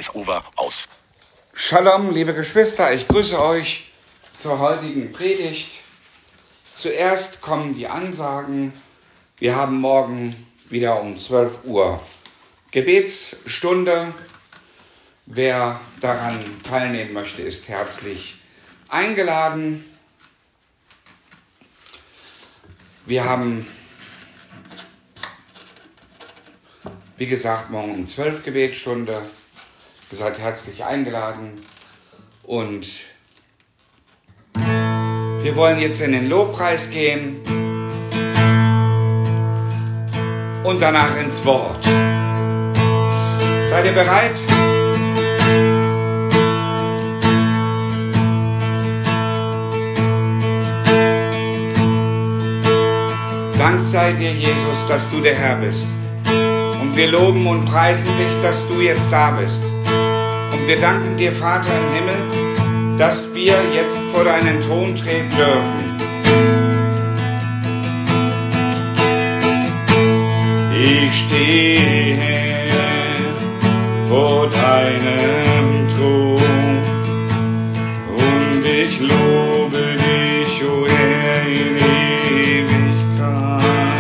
Voice-Over aus. Shalom, liebe Geschwister, ich grüße euch zur heutigen Predigt. Zuerst kommen die Ansagen. Wir haben morgen wieder um 12 Uhr Gebetsstunde. Wer daran teilnehmen möchte, ist herzlich eingeladen. Wir haben, wie gesagt, morgen um 12 Gebetsstunde. Ihr seid herzlich eingeladen. Und wir wollen jetzt in den Lobpreis gehen und danach ins Wort. Seid ihr bereit? Dank sei dir, Jesus, dass du der Herr bist. Und wir loben und preisen dich, dass du jetzt da bist. Und wir danken dir, Vater im Himmel, dass wir jetzt vor deinen Thron treten dürfen. Ich stehe vor deinem Thron und ich lobe dich, o Herr, in Ewigkeit.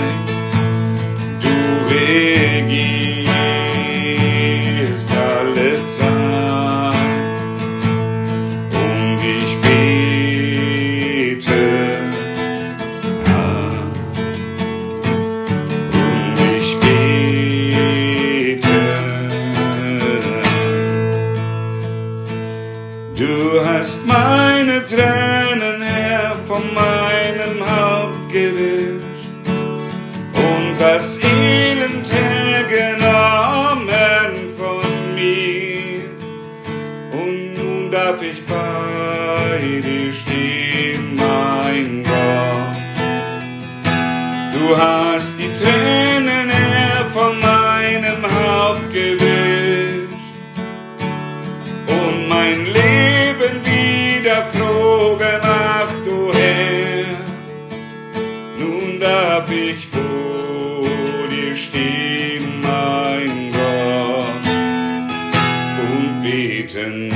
Du regierst alle Zeit. Meine Tränen, Herr, von meinem Haupt gewischt und das Elend hergenommen von mir. Und nun darf ich bei dir stehen, mein Gott. Du hast die Tränen, Herr, von meinem Haupt gewischt und mein Leben wieder froh gemacht, o Herr. Nun darf ich vor dir stehen, mein Gott, und beten.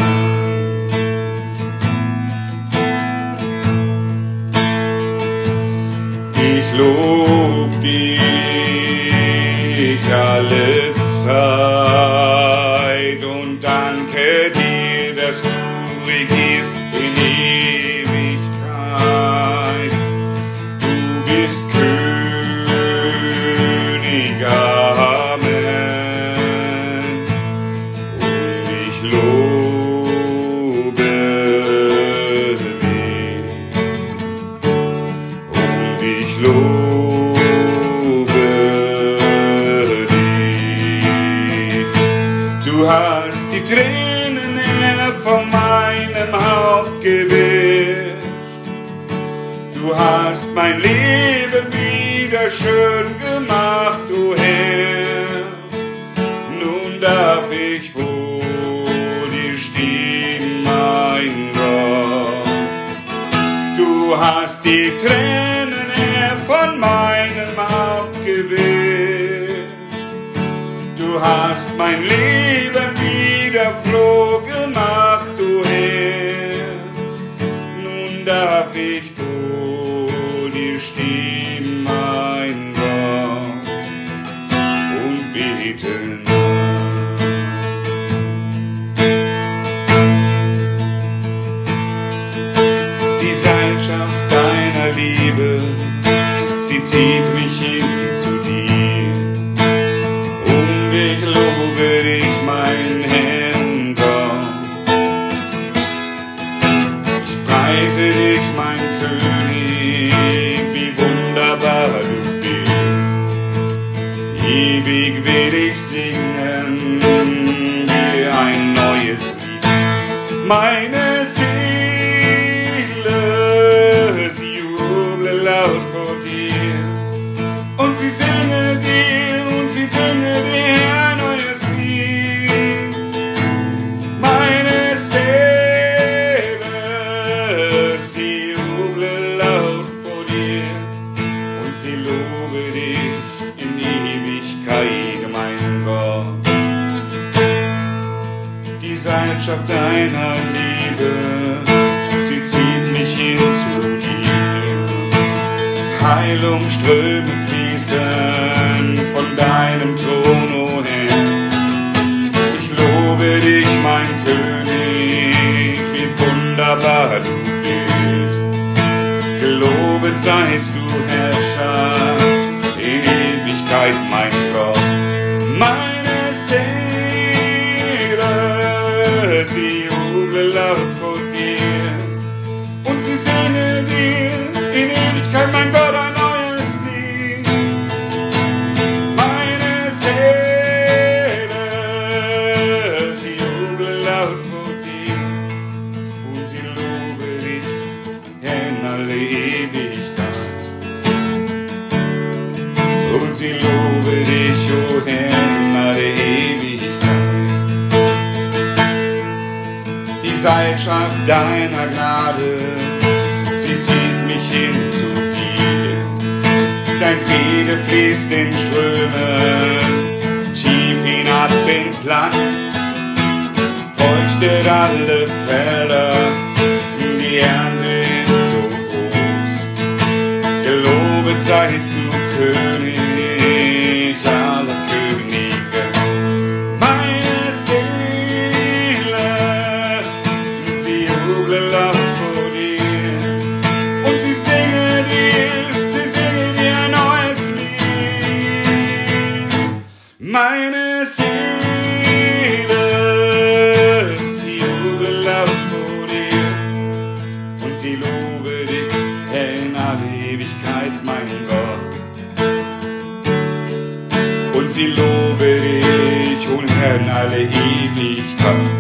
Ich lob dich alle Zeit und danke dir, dass du regierst in Ewigkeit. Du bist König, Amen. Und ich lobe dich. Und ich lobe dich. Du hast die Tränen, Herr, von meinem Haupt gewischt. Du hast mein Leben wieder schön gemacht, o Herr. Nun darf ich vor dir stehen, mein Gott. Du hast die Tränen, Herr, von meinem Haupt gewischt. Du hast mein Leben wieder froh gemacht, o Herr. Nun darf ich vor dir stehen, mein Gott, und beten. Die Seilschaft deiner Liebe, sie zieht mich hin zu dir. Und ich lobe dich, mein Herr Gott. Ich preise dich, mein König, wie wunderbar du bist. Ewig will ich singen dir ein neues Lied. Meine Seele, sie juble laut vor dir. Und sie singe dir, und sie singe dir ein neues Lied. Meine Seele, sie juble laut vor dir. Und sie lobe dich in Ewigkeit, mein Gott. Seilschaft deiner Liebe, sie zieht mich hin zu dir. Heilungsströme fließen von deinem Thron, o Herr. Ich lobe dich, mein König, wie wunderbar du bist. Gelobet seist du, Herrscher, in Ewigkeit, mein Gott. Meine Seele, sie jubelt laut vor dir und sie singe dir in Ewigkeit, mein Gott, ein neues Lied. Meine Seele, sie jubelt laut vor dir und sie lobe dich in alle Ewigkeit. Und sie lobe dich, o Herr, in alle Ewigkeit. Die Seilschaft deiner Gnade, sie zieht mich hin zu dir. Dein Friede fließt in Strömen, tief hinab ins Land, feuchtet alle Felder, die Ernte ist so groß. Gelobet seist du, König aller Könige. Meine Seele, sie jubelt laut vor dir und sie singe dir ein neues Lied. Meine Seele, sie jubelt laut vor dir und sie lobe dich in alle Ewigkeit, mein Gott. Und sie lobe dich, o Herr, in alle Ewigkeit.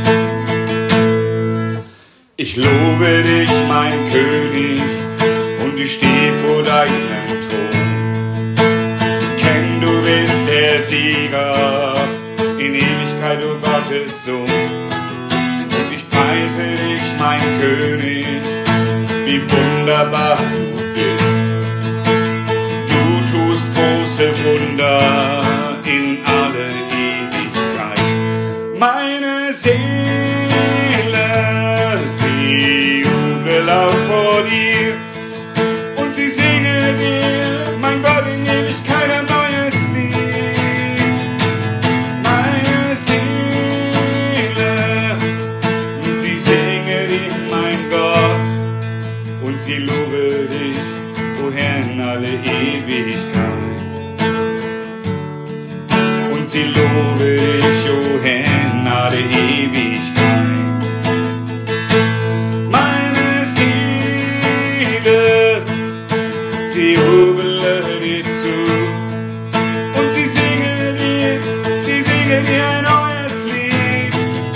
Ich lobe dich, mein König, und ich stehe vor deinem Thron. Kenn, du bist der Sieger, in Ewigkeit, o Gottes Sohn. Und ich preise dich, mein König, wie wunderbar du bist. Du tust große Wunder in alle Ewigkeit. Meine Seele, sie jubelt laut vor dir und sie singe dir, mein Gott, in Ewigkeit ein neues Lied. Meine Seele, sie singe dir, mein Gott, und sie lobe dich, o Herr, in alle Ewigkeit. Und sie lobe dich, o Herr, in alle Ewigkeit. Meine Seele, sie jubelt dir zu und sie singe dir ein neues Lied.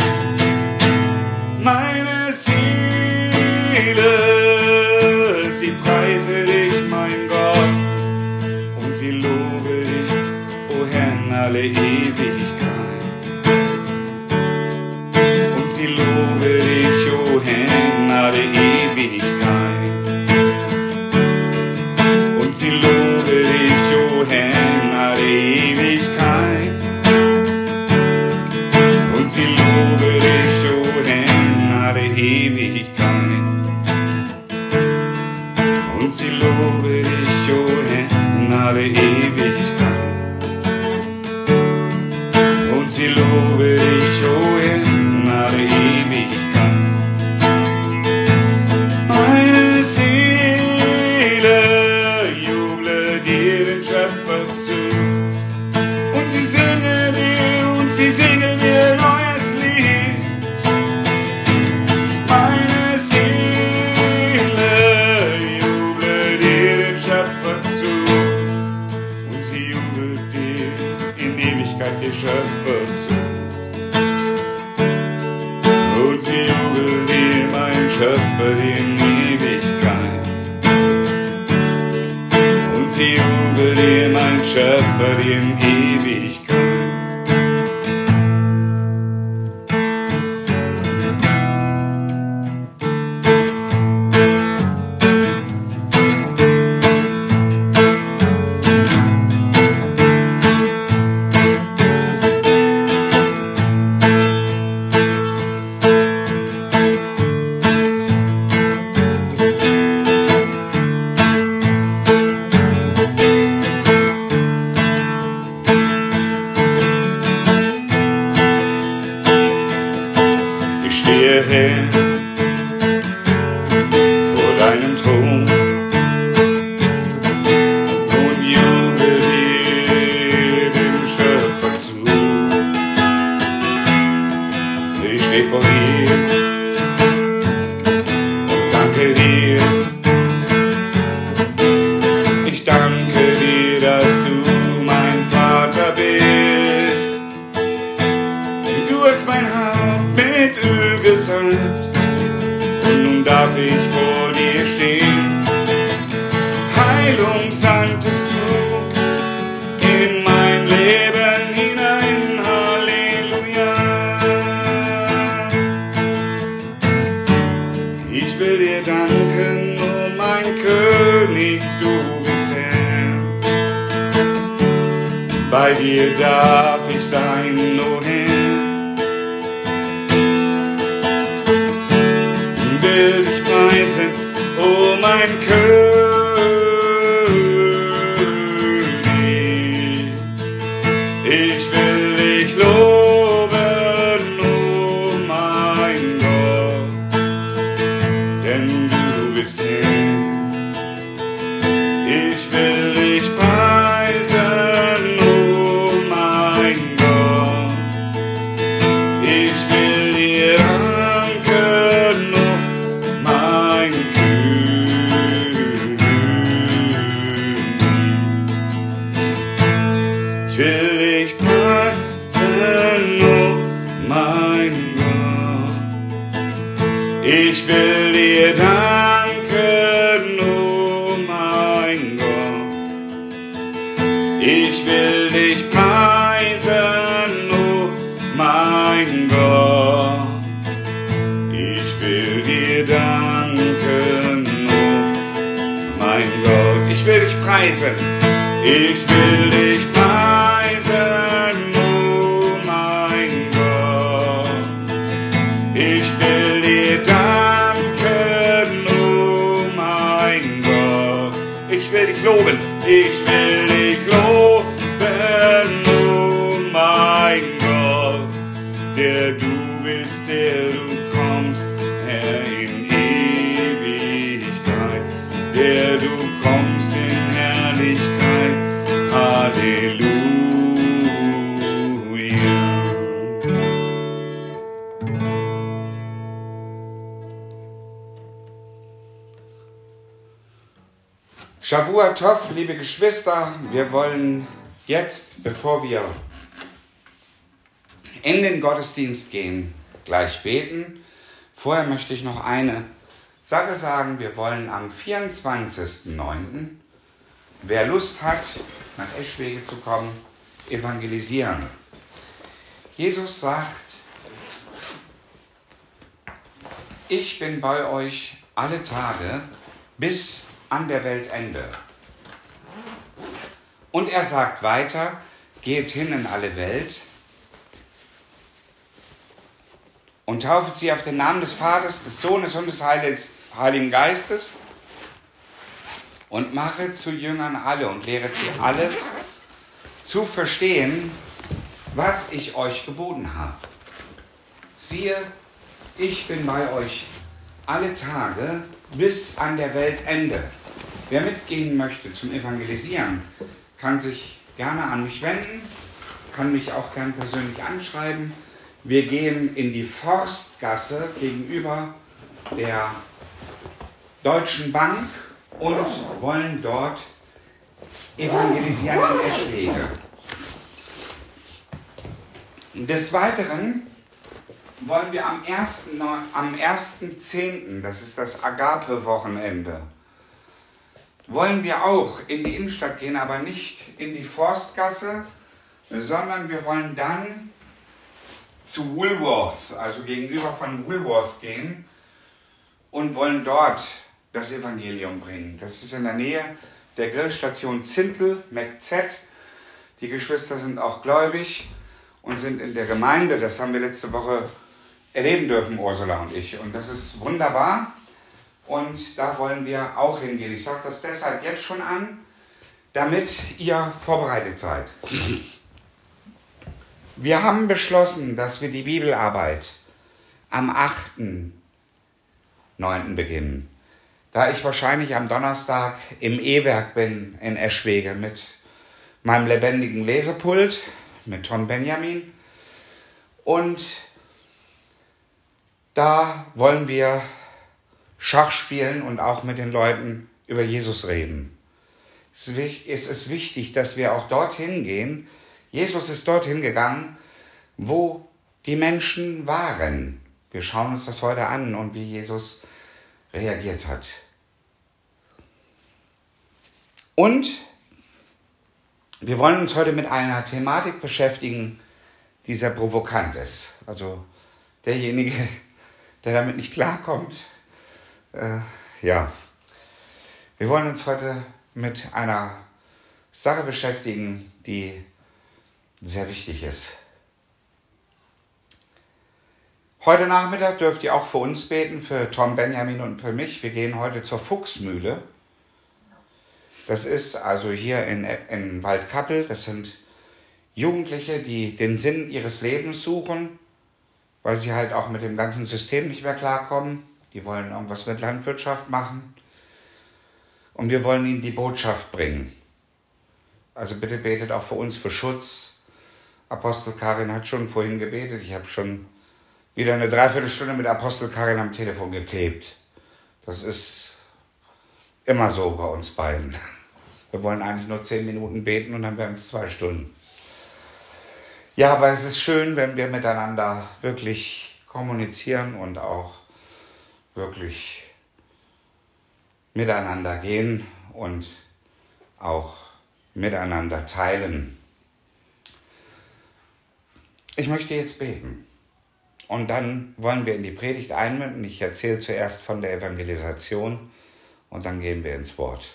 Meine Seele, sie preise dich, mein Gott, und sie lobe dich, o Herr, in alle Ewigkeit. Und sie lobe dich, o Herr, in alle Ewigkeit. Und sie lobe dich, o Herr, in alle Ewigkeit. Und sie lobe dich, o Herr, in alle Ewigkeit. Und sie lobe dich, o Herr, in alle Ewigkeit. Und sie lobe dich, o Herr, in alle Ewigkeit. Meine Seele juble dir den Schöpfer zu und sie singe dir ein neues Lied. Meine Seele juble dir den Schöpfer zu und sie jubelt dir in Ewigkeit der Schöpfer zu. Und sie jubelt dir, mein Schöpfer, in Ewigkeit. Und sie jubelt dir, mein Schöpfer, in Ewigkeit. stehe her vor deinem Thron und jubel dir dem Schöpfer zu. Ich stehe vor dir und danke dir. Ich danke dir, dass du mein Vater bist. Du hast mein Haupt mit Öl gesalbt und nun darf ich vor dir stehen. Heilung sandtest du in mein Leben hinein. Halleluja. Ich will dir danken, oh mein König, du bist Herr. Bei dir darf ich sein, oh Herr. Will dich preisen, oh mein König. Ich will dich loben, oh mein Gott, denn du bist Herr. Ich will dich preisen, oh mein Gott. Ich will dir danken, oh mein König. Ich will dich preisen, oh mein Gott. Ich will dir danken, oh mein Gott. Ich will dich preisen, oh mein Gott. Ich will dir danken, oh mein Gott. Ich will dich preisen. Ich will dich preisen, oh mein Gott. Ich will dir danken, oh mein Gott. Ich will dich loben. Ich will dich loben, oh mein Gott. Der du bist, der du kommst, Herr, in Ewigkeit. Der du kommst in Herrlichkeit. Halleluja. Shavua Tov, liebe Geschwister, wir wollen jetzt, bevor wir in den Gottesdienst gehen, gleich beten. Vorher möchte ich noch eine Sache sagen. Wir wollen am 24.09., wer Lust hat, nach Eschwege zu kommen, evangelisieren. Jesus sagt, ich bin bei euch alle Tage bis an der Weltende. Und er sagt weiter, geht hin in alle Welt und taufet sie auf den Namen des Vaters, des Sohnes und des Heiligen Geistes und machet zu Jüngern alle und lehret sie alles zu verstehen, was ich euch geboten habe. Siehe, ich bin bei euch alle Tage bis an der Weltende. Wer mitgehen möchte zum Evangelisieren, kann sich gerne an mich wenden, kann mich auch gern persönlich anschreiben. Wir gehen in die Forstgasse gegenüber der Deutschen Bank und wollen dort evangelisieren in Eschwege. Des Weiteren wollen wir am 1.10., das ist das Agape-Wochenende, wollen wir auch in die Innenstadt gehen, aber nicht in die Forstgasse, sondern wir wollen dann zu Woolworth, also gegenüber von Woolworth gehen und wollen dort das Evangelium bringen. Das ist in der Nähe der Grillstation Zintel, McZ. Die Geschwister sind auch gläubig und sind in der Gemeinde. Das haben wir letzte Woche erleben dürfen, Ursula und ich. Und das ist wunderbar. Und da wollen wir auch hingehen. Ich sage das deshalb jetzt schon an, damit ihr vorbereitet seid. Wir haben beschlossen, dass wir die Bibelarbeit am 8.9. beginnen. Da ich wahrscheinlich am Donnerstag im E-Werk bin in Eschwege mit meinem lebendigen Lesepult, mit Tom Benjamin. Und da wollen wir Schach spielen und auch mit den Leuten über Jesus reden. Es ist wichtig, dass wir auch dorthin gehen. Jesus ist dorthin gegangen, wo die Menschen waren. Wir schauen uns das heute an und wie Jesus reagiert hat. Und wir wollen uns heute mit einer Thematik beschäftigen, die sehr provokant ist. Also derjenige, der damit nicht klarkommt, wir wollen uns heute mit einer Sache beschäftigen, die sehr wichtig ist. Heute Nachmittag dürft ihr auch für uns beten, für Tom Benjamin und für mich. Wir gehen heute zur Fuchsmühle. Das ist also hier in Waldkappel. Das sind Jugendliche, die den Sinn ihres Lebens suchen, weil sie halt auch mit dem ganzen System nicht mehr klarkommen. Die wollen irgendwas mit Landwirtschaft machen. Und wir wollen ihnen die Botschaft bringen. Also bitte betet auch für uns für Schutz. Apostel Karin hat schon vorhin gebetet. Ich habe schon wieder eine Dreiviertelstunde mit Apostel Karin am Telefon geklebt. Das ist immer so bei uns beiden. Wir wollen eigentlich nur 10 Minuten beten und dann werden es 2 Stunden. Ja, aber es ist schön, wenn wir miteinander wirklich kommunizieren und auch wirklich miteinander gehen und auch miteinander teilen. Ich möchte jetzt beten. Und dann wollen wir in die Predigt einmünden. Ich erzähle zuerst von der Evangelisation und dann gehen wir ins Wort.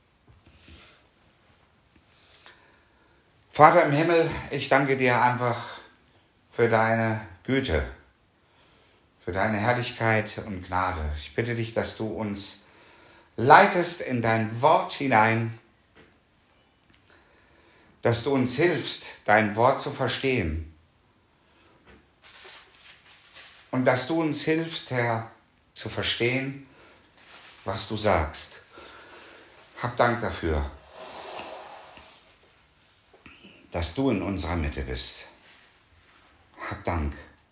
Vater im Himmel, ich danke dir einfach für deine Güte, für deine Herrlichkeit und Gnade. Ich bitte dich, dass du uns leitest in dein Wort hinein, dass du uns hilfst, dein Wort zu verstehen. Und dass du uns hilfst, Herr, zu verstehen, was du sagst. Hab Dank dafür, dass du in unserer Mitte bist. Hab Dank,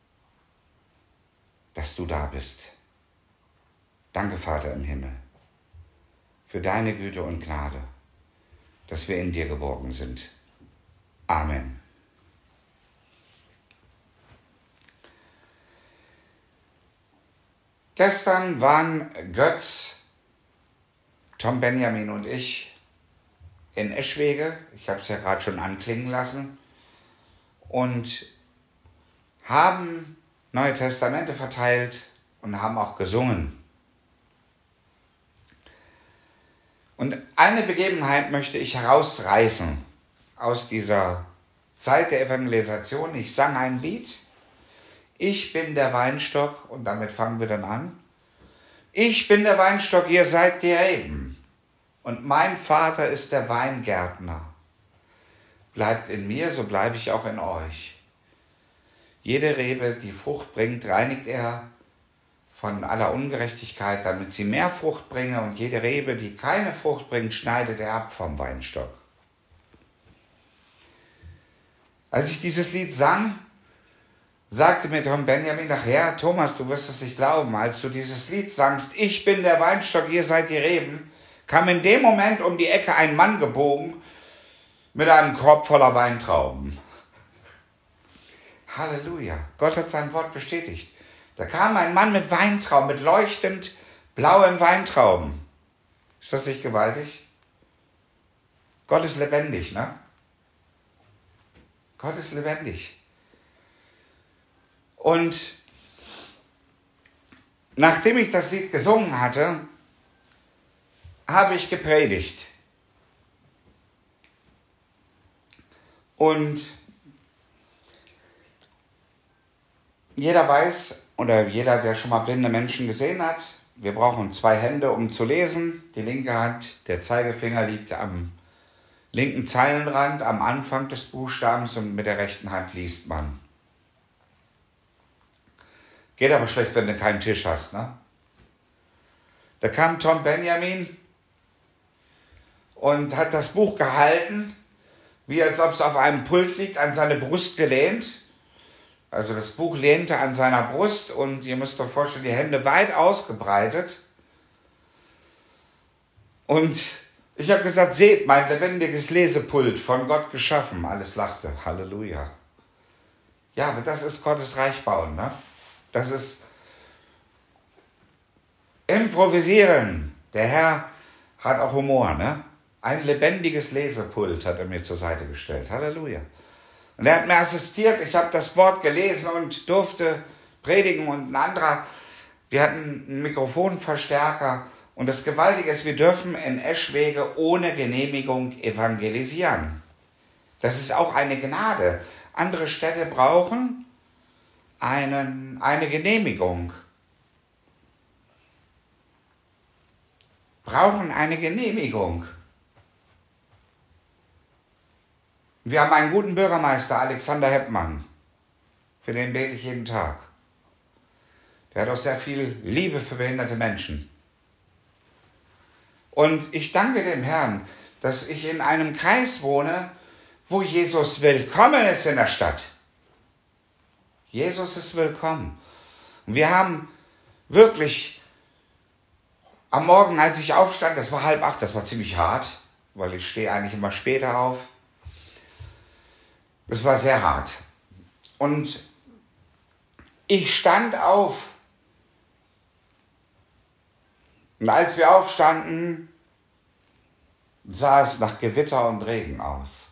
dass du da bist. Danke, Vater im Himmel, für deine Güte und Gnade, dass wir in dir geborgen sind. Amen. Gestern waren Götz, Tom Benjamin und ich in Eschwege, ich habe es ja gerade schon anklingen lassen, und haben Neue Testamente verteilt und haben auch gesungen. Und eine Begebenheit möchte ich herausreißen aus dieser Zeit der Evangelisation. Ich sang ein Lied. Ich bin der Weinstock, und damit fangen wir dann an. Ich bin der Weinstock, ihr seid die Reben, und mein Vater ist der Weingärtner. Bleibt in mir, so bleibe ich auch in euch. Jede Rebe, die Frucht bringt, reinigt er von aller Ungerechtigkeit, damit sie mehr Frucht bringe, und jede Rebe, die keine Frucht bringt, schneidet er ab vom Weinstock. Als ich dieses Lied sang, sagte mir Tom Benjamin nachher: Thomas, du wirst es nicht glauben, als du dieses Lied sangst, ich bin der Weinstock, ihr seid die Reben, kam in dem Moment um die Ecke ein Mann gebogen mit einem Korb voller Weintrauben. Halleluja, Gott hat sein Wort bestätigt. Da kam ein Mann mit Weintrauben, mit leuchtend blauen Weintrauben. Ist das nicht gewaltig? Gott ist lebendig, ne? Gott ist lebendig. Und nachdem ich das Lied gesungen hatte, habe ich gepredigt. Und jeder weiß, oder jeder, der schon mal blinde Menschen gesehen hat, wir brauchen 2 Hände, um zu lesen. Die linke Hand, der Zeigefinger liegt am linken Zeilenrand, am Anfang des Buchstabens, und mit der rechten Hand liest man. Geht aber schlecht, wenn du keinen Tisch hast, ne? Da kam Tom Benjamin und hat das Buch gehalten, wie als ob es auf einem Pult liegt, an seine Brust gelehnt. Also das Buch lehnte an seiner Brust und ihr müsst euch vorstellen, die Hände weit ausgebreitet. Und ich habe gesagt, seht mein lebendiges Lesepult, von Gott geschaffen. Alles lachte, Halleluja. Ja, aber das ist Gottes Reich bauen, ne? Das ist improvisieren. Der Herr hat auch Humor, ne? Ein lebendiges Lesepult hat er mir zur Seite gestellt. Halleluja. Und er hat mir assistiert. Ich habe das Wort gelesen und durfte predigen. Und ein anderer, wir hatten einen Mikrofonverstärker. Und das Gewaltige ist, wir dürfen in Eschwege ohne Genehmigung evangelisieren. Das ist auch eine Gnade. Andere Städte brauchen eine Genehmigung. Brauchen eine Genehmigung. Wir haben einen guten Bürgermeister, Alexander Heppmann. Für den bete ich jeden Tag. Der hat auch sehr viel Liebe für behinderte Menschen. Und ich danke dem Herrn, dass ich in einem Kreis wohne, wo Jesus willkommen ist in der Stadt. Jesus ist willkommen. Und wir haben wirklich am Morgen, als ich aufstand, das war 7:30, das war ziemlich hart, weil ich stehe eigentlich immer später auf. Das war sehr hart. Und ich stand auf. Und als wir aufstanden, sah es nach Gewitter und Regen aus.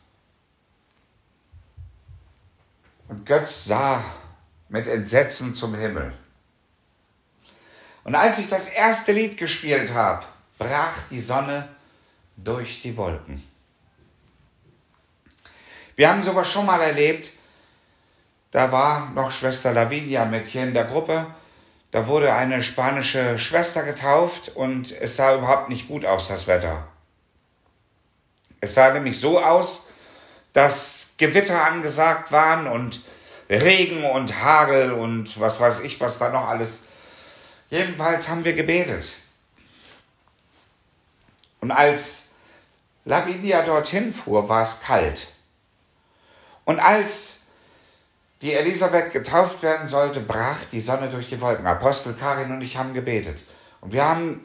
Und Götz sah mit Entsetzen zum Himmel. Und als ich das erste Lied gespielt habe, brach die Sonne durch die Wolken. Wir haben sowas schon mal erlebt. Da war noch Schwester Lavinia mit hier in der Gruppe. Da wurde eine spanische Schwester getauft und es sah überhaupt nicht gut aus, das Wetter. Es sah nämlich so aus, dass Gewitter angesagt waren und Regen und Hagel und was weiß ich, was da noch alles. Jedenfalls haben wir gebetet. Und als Lavinia dorthin fuhr, war es kalt. Und als die Elisabeth getauft werden sollte, brach die Sonne durch die Wolken. Apostel Karin und ich haben gebetet. Und wir haben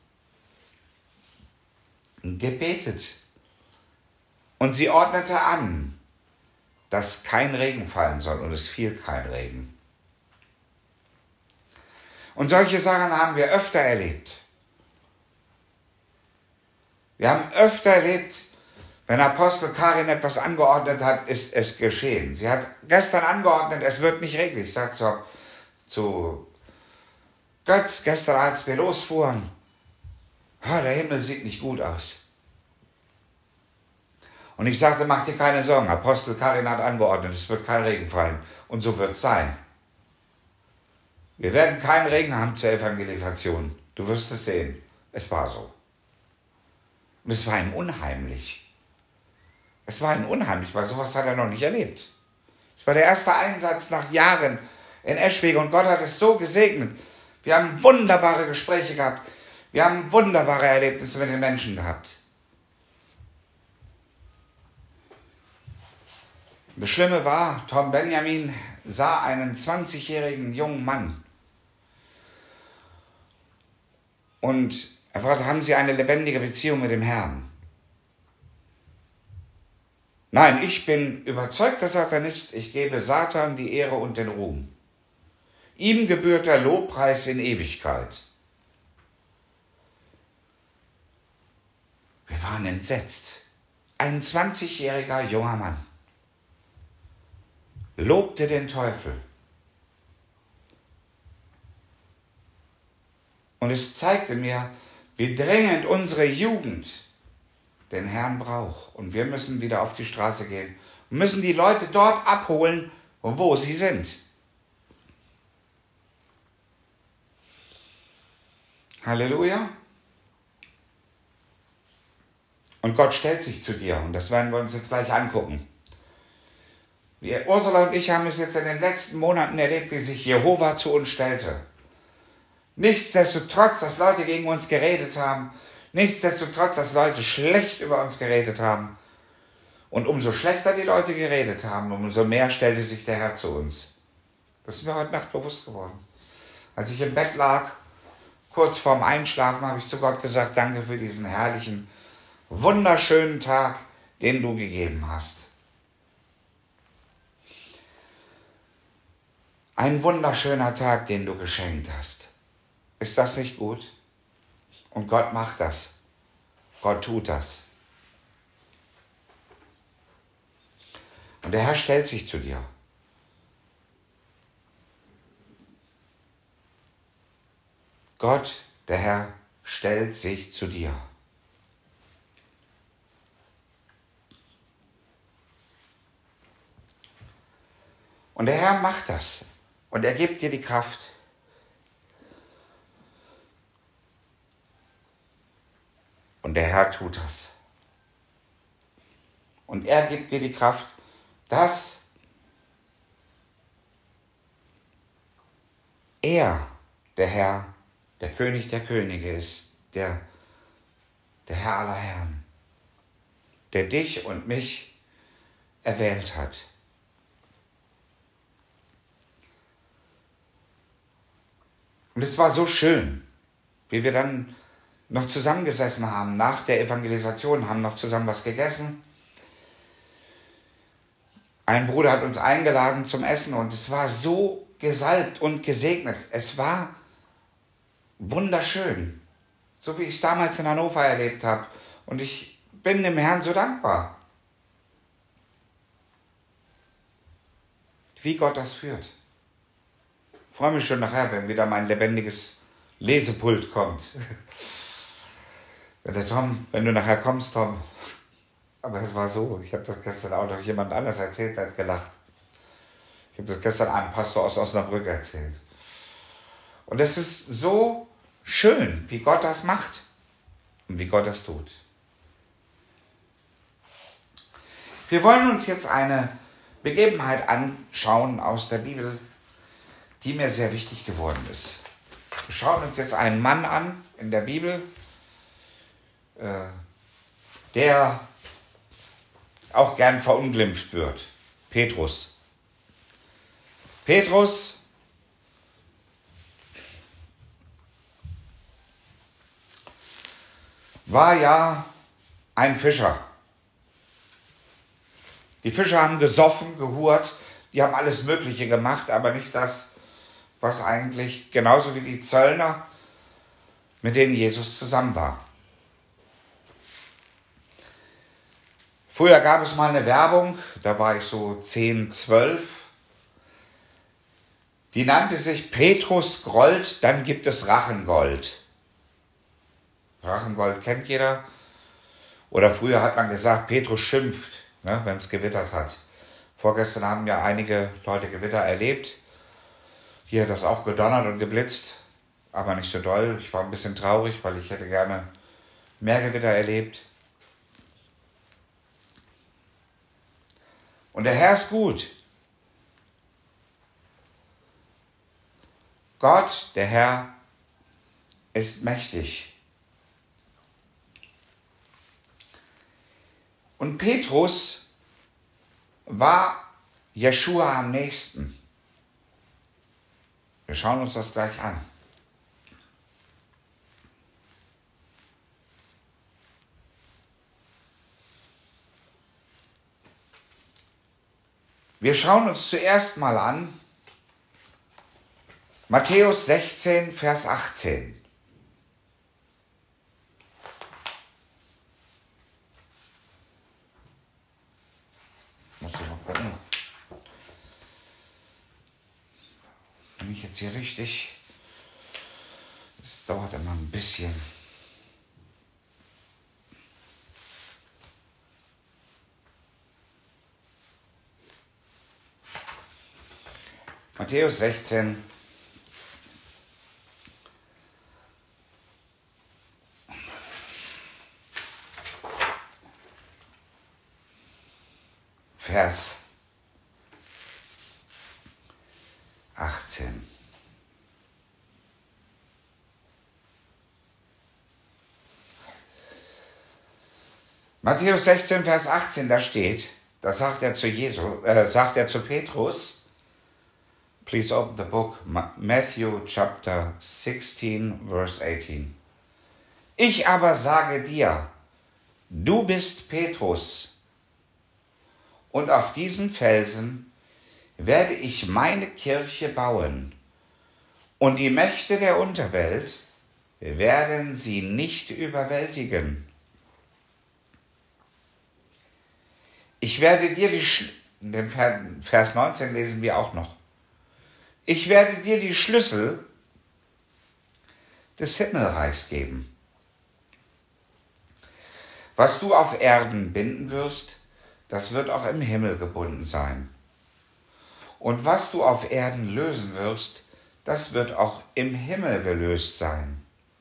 gebetet. Und sie ordnete an, dass kein Regen fallen soll. Und es fiel kein Regen. Und solche Sachen haben wir öfter erlebt. Wir haben öfter erlebt, wenn Apostel Karin etwas angeordnet hat, ist es geschehen. Sie hat gestern angeordnet, es wird nicht regnen. Ich sagte zu Götz, gestern als wir losfuhren, der Himmel sieht nicht gut aus. Und ich sagte, mach dir keine Sorgen, Apostel Karin hat angeordnet, es wird kein Regen fallen. Und so wird es sein. Wir werden keinen Regen haben zur Evangelisation. Du wirst es sehen. Es war so. Und es war ihm unheimlich. Es war ihm unheimlich, weil sowas hat er noch nicht erlebt. Es war der erste Einsatz nach Jahren in Eschwege und Gott hat es so gesegnet. Wir haben wunderbare Gespräche gehabt. Wir haben wunderbare Erlebnisse mit den Menschen gehabt. Das Schlimme war, Tom Benjamin sah einen 20-jährigen jungen Mann. Und er fragte, haben Sie eine lebendige Beziehung mit dem Herrn? Nein, ich bin überzeugter Satanist, ich gebe Satan die Ehre und den Ruhm. Ihm gebührt der Lobpreis in Ewigkeit. Wir waren entsetzt. Ein 20-jähriger junger Mann lobte den Teufel. Und es zeigte mir, wie dringend unsere Jugend den Herrn braucht. Und wir müssen wieder auf die Straße gehen und müssen die Leute dort abholen, wo sie sind. Halleluja. Und Gott stellt sich zu dir und das werden wir uns jetzt gleich angucken. Ursula und ich haben es jetzt in den letzten Monaten erlebt, wie sich Jehova zu uns stellte. Nichtsdestotrotz, dass Leute gegen uns geredet haben, nichtsdestotrotz, dass Leute schlecht über uns geredet haben. Und umso schlechter die Leute geredet haben, umso mehr stellte sich der Herr zu uns. Das ist mir heute Nacht bewusst geworden. Als ich im Bett lag, kurz vorm Einschlafen, habe ich zu Gott gesagt, danke für diesen herrlichen, wunderschönen Tag, den du gegeben hast. Ein wunderschöner Tag, den du geschenkt hast. Ist das nicht gut? Und Gott macht das. Gott tut das. Und der Herr stellt sich zu dir. Gott, der Herr, stellt sich zu dir. Und der Herr macht das. Und er gibt dir die Kraft. Und der Herr tut das. Und er gibt dir die Kraft, dass er, der Herr, der König der Könige ist, der Herr aller Herren, der dich und mich erwählt hat. Und es war so schön, wie wir dann noch zusammengesessen haben, nach der Evangelisation, haben noch zusammen was gegessen. Ein Bruder hat uns eingeladen zum Essen und es war so gesalbt und gesegnet. Es war wunderschön, so wie ich es damals in Hannover erlebt habe. Und ich bin dem Herrn so dankbar, wie Gott das führt. Ich freue mich schon nachher, wenn wieder mein lebendiges Lesepult kommt. Wenn du nachher kommst, Tom. Aber es war so, ich habe das gestern auch noch jemand anders erzählt, der hat gelacht. Ich habe das gestern einem Pastor aus Osnabrück erzählt. Und es ist so schön, wie Gott das macht und wie Gott das tut. Wir wollen uns jetzt eine Begebenheit anschauen aus der Bibel, die mir sehr wichtig geworden ist. Wir schauen uns jetzt einen Mann an in der Bibel, der auch gern verunglimpft wird. Petrus. Petrus war ja ein Fischer. Die Fischer haben gesoffen, gehurt, die haben alles Mögliche gemacht, aber nicht das, was eigentlich genauso wie die Zöllner, mit denen Jesus zusammen war. Früher gab es mal eine Werbung, da war ich so 10, 12. Die nannte sich Petrus grollt, dann gibt es Rachengold. Rachengold kennt jeder. Oder früher hat man gesagt, Petrus schimpft, ne, wenn es gewittert hat. Vorgestern haben ja einige Leute Gewitter erlebt. Hier hat das auch gedonnert und geblitzt, aber nicht so doll. Ich war ein bisschen traurig, weil ich hätte gerne mehr Gewitter erlebt. Und der Herr ist gut. Gott, der Herr, ist mächtig. Und Petrus war Jeschua am nächsten. Wir schauen uns das gleich an. Wir schauen uns zuerst mal an Matthäus 16, Vers 18. Muss ich mal gucken. Bin ich jetzt hier richtig? Das dauert immer ein bisschen. Matthäus 16, Vers 18. Matthäus 16, Vers 18, da steht, da sagt er zu Petrus, please open the book, Matthew chapter 16, verse 18. Ich aber sage dir, du bist Petrus, und auf diesen Felsen werde ich meine Kirche bauen, und die Mächte der Unterwelt werden sie nicht überwältigen. Ich werde dir den Vers 19 lesen wir auch noch. Ich werde dir die Schlüssel des Himmelreichs geben. Was du auf Erden binden wirst, das wird auch im Himmel gebunden sein. Und was du auf Erden lösen wirst, das wird auch im Himmel gelöst sein.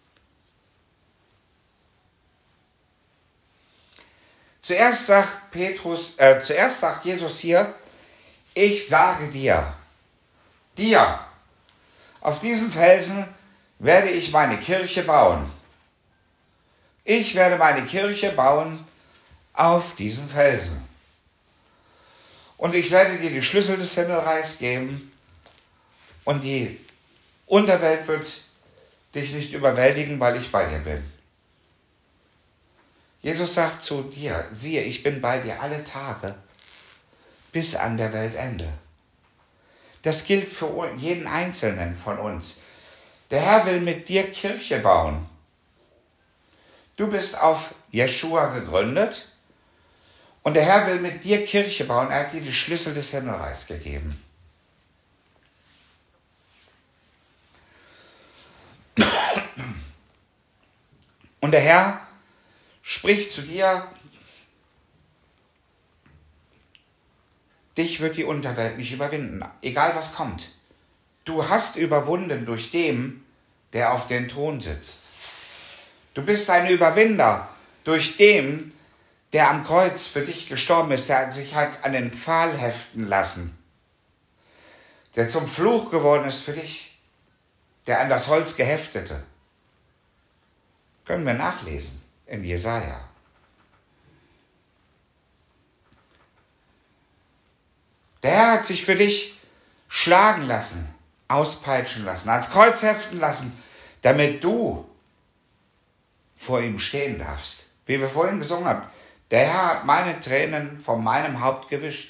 Zuerst sagt Jesus hier, ich sage dir, auf diesen Felsen werde ich meine Kirche bauen. Ich werde meine Kirche bauen auf diesen Felsen. Und ich werde dir die Schlüssel des Himmelreichs geben und die Unterwelt wird dich nicht überwältigen, weil ich bei dir bin. Jesus sagt zu dir, siehe, ich bin bei dir alle Tage bis an der Weltende. Das gilt für jeden Einzelnen von uns. Der Herr will mit dir Kirche bauen. Du bist auf Jeschua gegründet und der Herr will mit dir Kirche bauen. Er hat dir die Schlüssel des Himmelreichs gegeben. Und der Herr spricht zu dir, dich wird die Unterwelt nicht überwinden, egal was kommt. Du hast überwunden durch den, der auf dem Thron sitzt. Du bist ein Überwinder durch den, der am Kreuz für dich gestorben ist, der sich hat an den Pfahl heften lassen, der zum Fluch geworden ist für dich, der an das Holz geheftete. Können wir nachlesen in Jesaja. Der Herr hat sich für dich schlagen lassen, auspeitschen lassen, ans Kreuz heften lassen, damit du vor ihm stehen darfst. Wie wir vorhin gesungen haben, der Herr hat meine Tränen von meinem Haupt gewischt.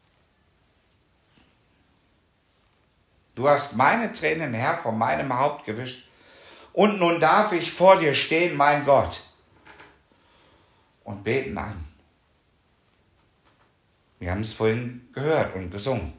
Du hast meine Tränen, Herr, von meinem Haupt gewischt. Und nun darf ich vor dir stehen, mein Gott, und beten an. Wir haben es vorhin gehört und gesungen.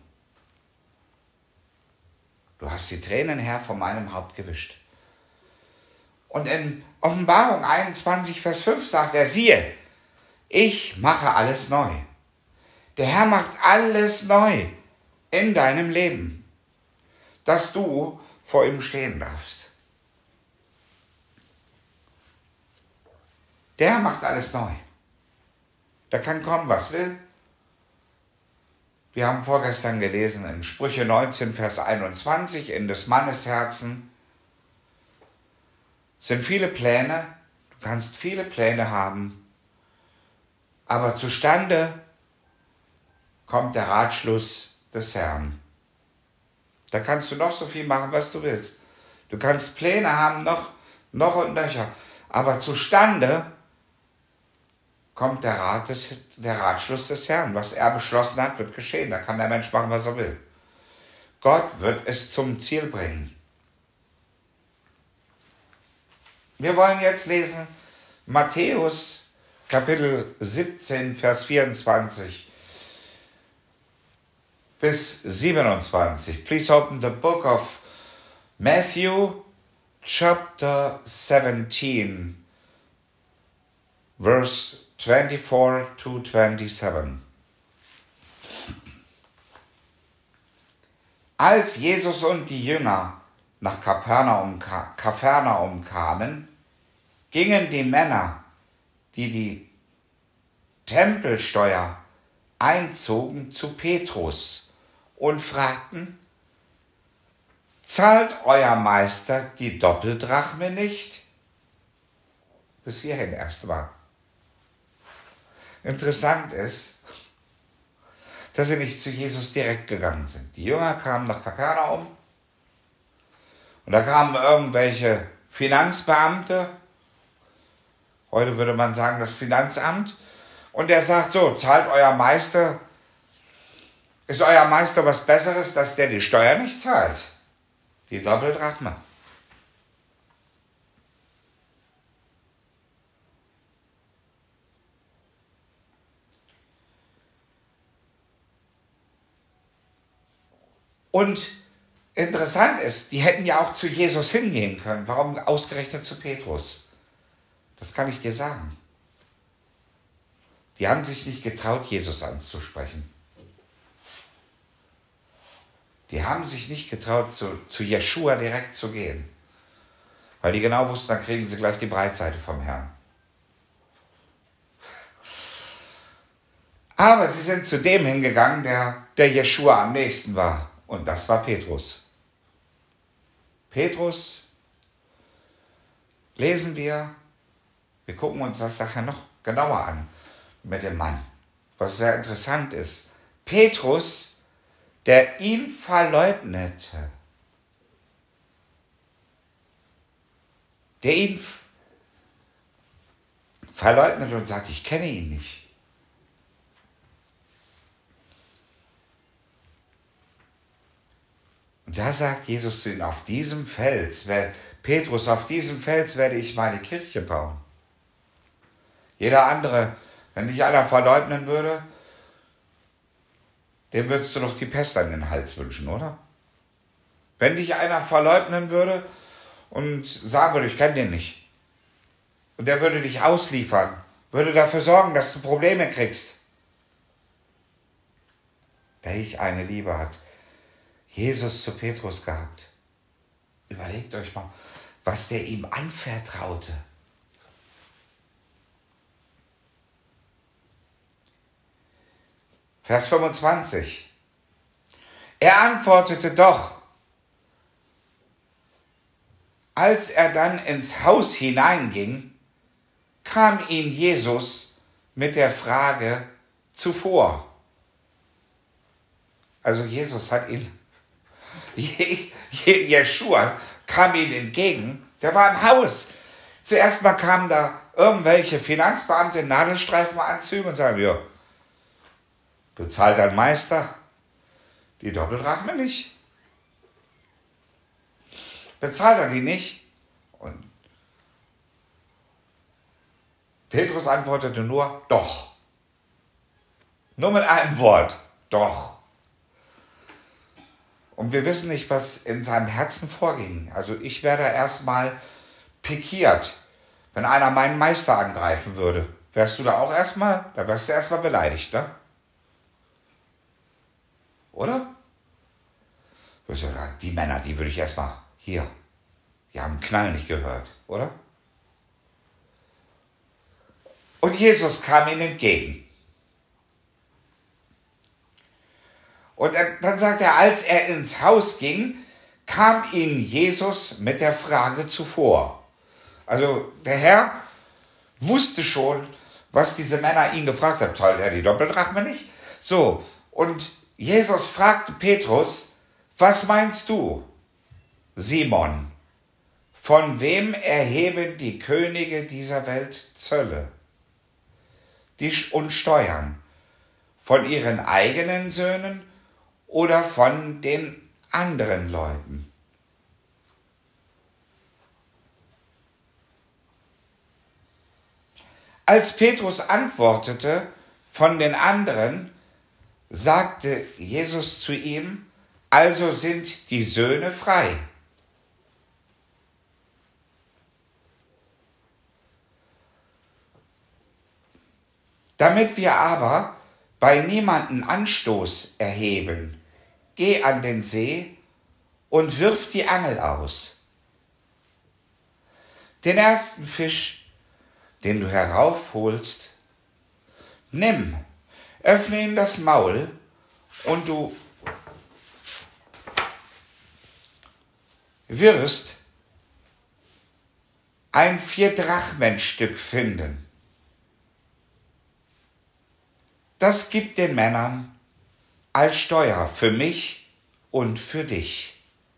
Du hast die Tränen, Herr, von meinem Haupt gewischt. Und in Offenbarung 21, Vers 5 sagt er, siehe, ich mache alles neu. Der Herr macht alles neu in deinem Leben, dass du vor ihm stehen darfst. Der Herr macht alles neu. Da kann kommen, was will. Wir haben vorgestern gelesen in Sprüche 19, Vers 21, in des Mannes Herzen sind viele Pläne, du kannst viele Pläne haben, aber zustande kommt der Ratschluss des Herrn. Da kannst du noch so viel machen, was du willst. Du kannst Pläne haben, noch und nöcher, aber zustande kommt der Ratschluss des Herrn. Was er beschlossen hat, wird geschehen. Da kann der Mensch machen, was er will. Gott wird es zum Ziel bringen. Wir wollen jetzt lesen Matthäus Kapitel 17, Vers 24 bis 27. Please open the book of Matthew chapter 17, verse 24 to 27. Als Jesus und die Jünger nach Kapernaum kamen, gingen die Männer, die die Tempelsteuer einzogen, zu Petrus und fragten, zahlt euer Meister die Doppeldrachme nicht? Bis hierhin erstmal. Interessant ist, dass sie nicht zu Jesus direkt gegangen sind. Die Jünger kamen nach Kapernaum und da kamen irgendwelche Finanzbeamte, heute würde man sagen das Finanzamt, und der sagt so, zahlt euer Meister, ist euer Meister was Besseres, dass der die Steuer nicht zahlt? Die Doppeldrachme. Und interessant ist, die hätten ja auch zu Jesus hingehen können. Warum ausgerechnet zu Petrus? Das kann ich dir sagen. Die haben sich nicht getraut, Jesus anzusprechen. Die haben sich nicht getraut, zu Jeschua direkt zu gehen. Weil die genau wussten, dann kriegen sie gleich die Breitseite vom Herrn. Aber sie sind zu dem hingegangen, der Jeschua am nächsten war. Und das war Petrus. Petrus, lesen wir gucken uns das nachher noch genauer an mit dem Mann. Was sehr interessant ist. Petrus, der ihn verleugnete. Der ihn verleugnete und sagt, ich kenne ihn nicht. Und da sagt Jesus zu ihm, auf diesem Fels, Petrus, auf diesem Fels werde ich meine Kirche bauen. Jeder andere, wenn dich einer verleugnen würde, dem würdest du doch die Pest an den Hals wünschen, oder? Wenn dich einer verleugnen würde und sagen würde, ich kenne den nicht, und der würde dich ausliefern, würde dafür sorgen, dass du Probleme kriegst. Welch eine Liebe hat Jesus zu Petrus gehabt. Überlegt euch mal, was der ihm anvertraute. Vers 25. Er antwortete doch, als er dann ins Haus hineinging, kam ihm Jesus mit der Frage zuvor. Also Jesus hat ihn, Jeschua kam ihm entgegen, der war im Haus. Zuerst mal kamen da irgendwelche Finanzbeamte in Nadelstreifenanzügen und sagen, ja, bezahlt dein Meister die Doppeldrachme nicht? Bezahlt er die nicht? Und Petrus antwortete nur, doch. Nur mit einem Wort, doch. Und wir wissen nicht, was in seinem Herzen vorging. Also ich wäre da erstmal pikiert, wenn einer meinen Meister angreifen würde. Wärst du da auch erstmal? Da wärst du erstmal beleidigt, ne? Oder? Die Männer, die würde ich erstmal hier. Die haben den Knall nicht gehört, oder? Und Jesus kam ihnen entgegen. Und dann sagt er, als er ins Haus ging, kam ihm Jesus mit der Frage zuvor. Also der Herr wusste schon, was diese Männer ihn gefragt haben. Zahlt er die Doppeldrachme nicht? So, und Jesus fragte Petrus, was meinst du, Simon? Von wem erheben die Könige dieser Welt Zölle und Steuern? Von ihren eigenen Söhnen oder von den anderen Leuten? Als Petrus antwortete, von den anderen, sagte Jesus zu ihm, also sind die Söhne frei. Damit wir aber bei niemanden Anstoß erheben, geh an den See und wirf die Angel aus. Den ersten Fisch, den du heraufholst, nimm, öffne ihm das Maul und du wirst ein 4-Drachmen-Stück finden. Das gibt den Männern als Steuer für mich und für dich.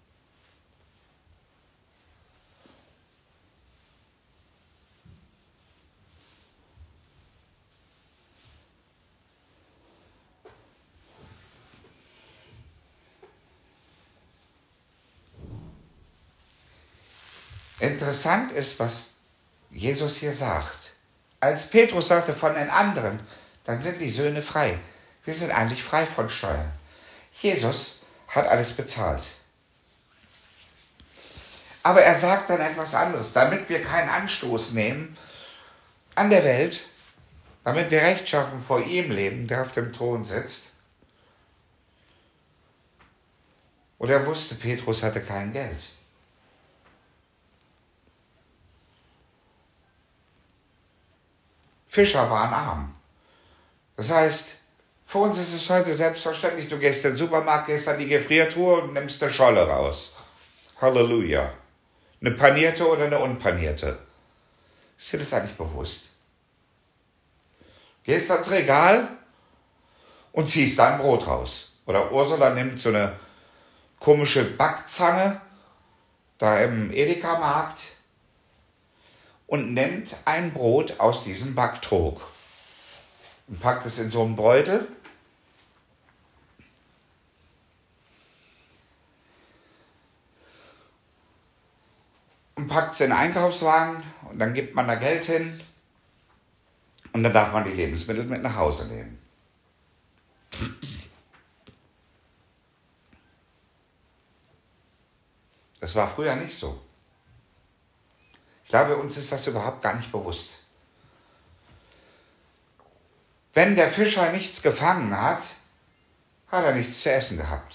Interessant ist, was Jesus hier sagt. Als Petrus sagte von den anderen, dann sind die Söhne frei. Wir sind eigentlich frei von Steuern. Jesus hat alles bezahlt. Aber er sagt dann etwas anderes, damit wir keinen Anstoß nehmen an der Welt, damit wir rechtschaffen vor ihm leben, der auf dem Thron sitzt. Und er wusste, Petrus hatte kein Geld. Fischer waren arm. Das heißt, für uns ist es heute selbstverständlich, du gehst in den Supermarkt, gehst an die Gefriertruhe und nimmst eine Scholle raus. Halleluja. Eine panierte oder eine unpanierte. Ist dir das eigentlich bewusst? Gehst ans Regal und ziehst da ein Brot raus. Oder Ursula nimmt so eine komische Backzange da im Edeka-Markt und nimmt ein Brot aus diesem Backtrog und packt es in so einen Beutel und packt es in den Einkaufswagen und dann gibt man da Geld hin und dann darf man die Lebensmittel mit nach Hause nehmen. Das war früher nicht so. Ich glaube, uns ist das überhaupt gar nicht bewusst. Wenn der Fischer nichts gefangen hat, hat er nichts zu essen gehabt.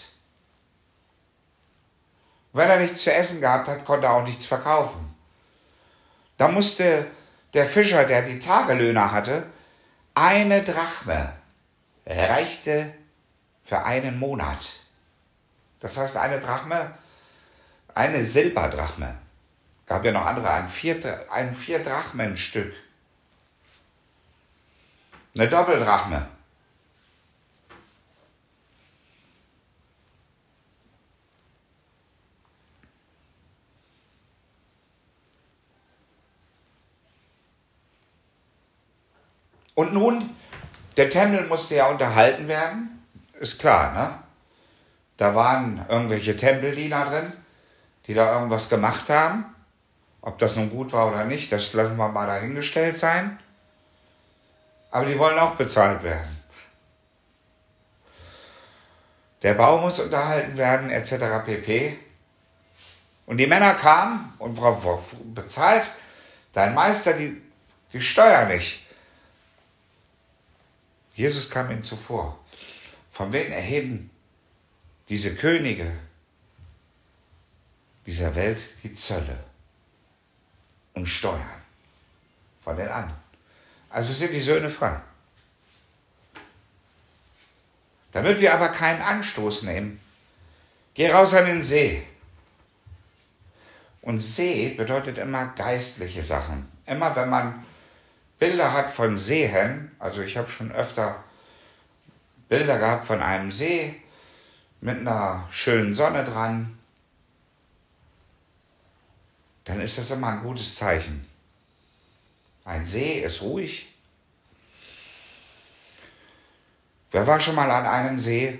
Wenn er nichts zu essen gehabt hat, konnte er auch nichts verkaufen. Da musste der Fischer, der die Tagelöhner hatte, 1 Drachme reichte für einen Monat. Das heißt, 1 Drachme, eine Silberdrachme. Gab ja noch andere, ein 4-Drachmen-Stück. Eine Doppeldrachme. Und nun, der Tempel musste ja unterhalten werden, ist klar, ne? Da waren irgendwelche Tempeldiener drin, die da irgendwas gemacht haben. Ob das nun gut war oder nicht, das lassen wir mal dahingestellt sein. Aber die wollen auch bezahlt werden. Der Bau muss unterhalten werden, etc. pp. Und die Männer kamen und bezahlt dein Meister die Steuer nicht. Jesus kam ihnen zuvor. Von wem erheben diese Könige dieser Welt die Zölle und Steuern? Von den anderen. Also sind die Söhne frei. Damit wir aber keinen Anstoß nehmen, geh raus an den See. Und See bedeutet immer geistliche Sachen. Immer wenn man Bilder hat von Seen, also ich habe schon öfter Bilder gehabt von einem See mit einer schönen Sonne dran, dann ist das immer ein gutes Zeichen. Ein See ist ruhig. Wer war schon mal an einem See?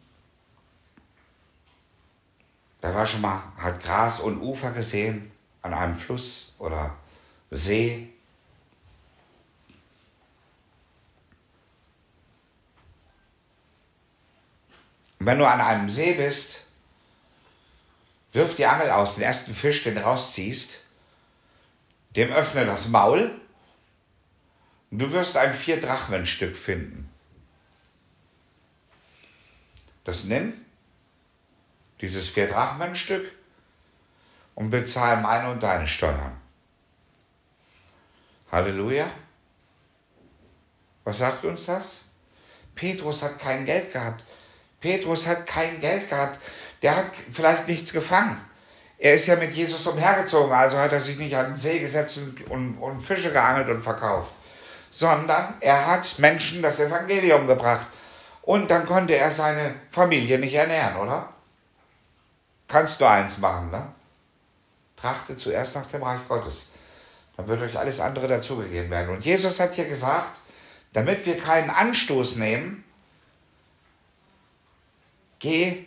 Wer war schon mal, hat Gras und Ufer gesehen an einem Fluss oder See? Und wenn du an einem See bist, wirf die Angel aus, den ersten Fisch, den du rausziehst, dem öffne das Maul und du wirst ein 4-Drachmen-Stück finden. Das nimm, dieses 4-Drachmen-Stück, und bezahl meine und deine Steuern. Halleluja. Was sagt uns das? Petrus hat kein Geld gehabt. Petrus hat kein Geld gehabt. Der hat vielleicht nichts gefangen. Er ist ja mit Jesus umhergezogen, also hat er sich nicht an den See gesetzt und Fische geangelt und verkauft, sondern er hat Menschen das Evangelium gebracht. Und dann konnte er seine Familie nicht ernähren, oder? Kannst du eins machen, ne? Trachtet zuerst nach dem Reich Gottes. Dann wird euch alles andere dazugegeben werden. Und Jesus hat hier gesagt, damit wir keinen Anstoß nehmen, geh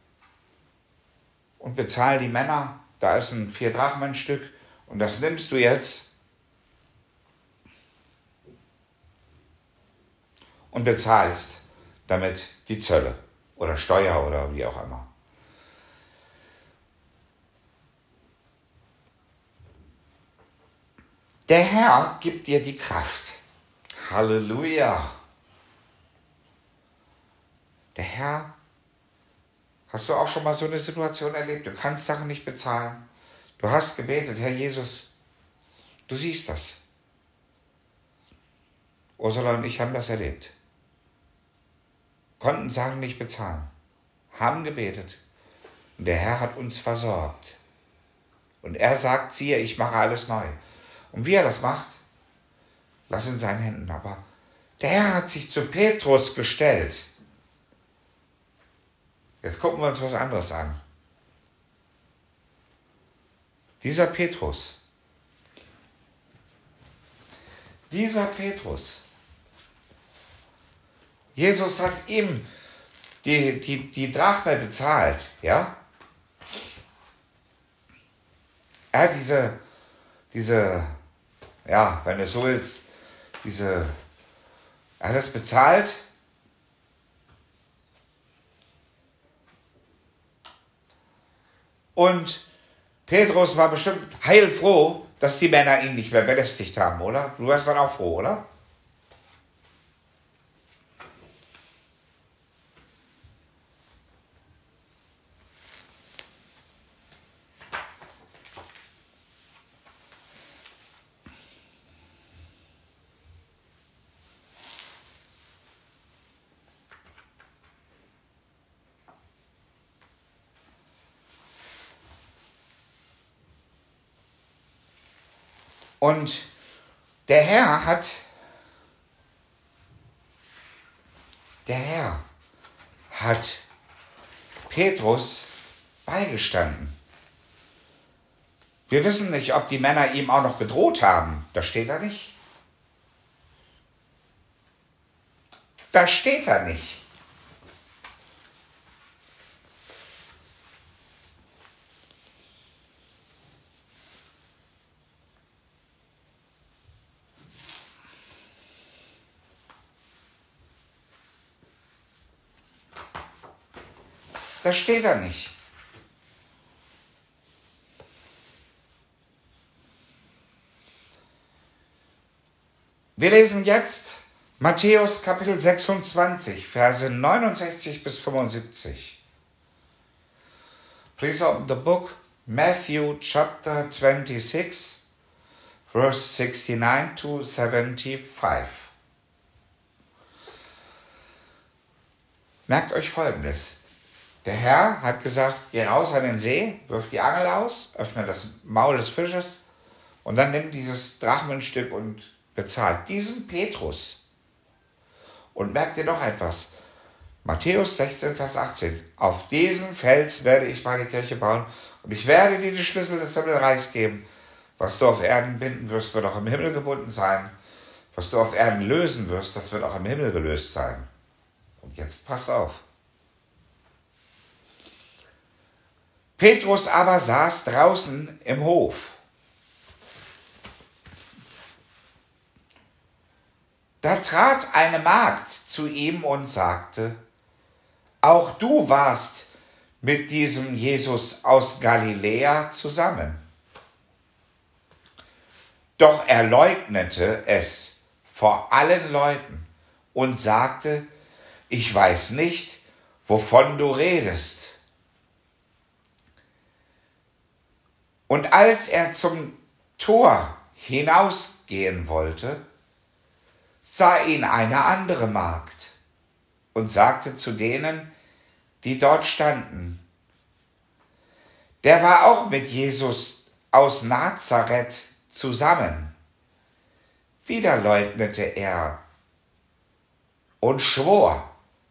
und bezahl die Männer. Da ist ein 4 Drachmen-Stück und das nimmst du jetzt und bezahlst damit die Zölle oder Steuer oder wie auch immer. Der Herr gibt dir die Kraft. Halleluja. Der Herr, hast du auch schon mal so eine Situation erlebt? Du kannst Sachen nicht bezahlen. Du hast gebetet, Herr Jesus, du siehst das. Ursula und ich haben das erlebt. Konnten Sachen nicht bezahlen. Haben gebetet. Und der Herr hat uns versorgt. Und er sagt, siehe, ich mache alles neu. Und wie er das macht, lass in seinen Händen. Aber der Herr hat sich zu Petrus gestellt. Jetzt gucken wir uns was anderes an. Dieser Petrus, Jesus hat ihm die Drachme bezahlt, ja? Er hat diese, ja, wenn du so willst, er hat das bezahlt. Und Petrus war bestimmt heilfroh, dass die Männer ihn nicht mehr belästigt haben, oder? Du warst dann auch froh, oder? Und der Herr hat Petrus beigestanden. Wir wissen nicht, ob die Männer ihm auch noch bedroht haben. Das steht da nicht. Das steht da nicht. Das steht da nicht. Wir lesen jetzt Matthäus Kapitel 26, Verse 69 bis 75. Please open the book, Matthew chapter 26, verse 69 to 75. Merkt euch Folgendes. Der Herr hat gesagt, geh raus an den See, wirf die Angel aus, öffne das Maul des Fisches und dann nimm dieses Drachmenstück und bezahlt diesen Petrus. Und merkt ihr noch etwas. Matthäus 16, Vers 18. Auf diesen Fels werde ich meine Kirche bauen und ich werde dir die Schlüssel des Himmelreichs geben. Was du auf Erden binden wirst, wird auch im Himmel gebunden sein. Was du auf Erden lösen wirst, das wird auch im Himmel gelöst sein. Und jetzt passt auf. Petrus aber saß draußen im Hof. Da trat eine Magd zu ihm und sagte, auch du warst mit diesem Jesus aus Galiläa zusammen. Doch er leugnete es vor allen Leuten und sagte, ich weiß nicht, wovon du redest. Und als er zum Tor hinausgehen wollte, sah ihn eine andere Magd und sagte zu denen, die dort standen, der war auch mit Jesus aus Nazareth zusammen. Wieder leugnete er und schwor,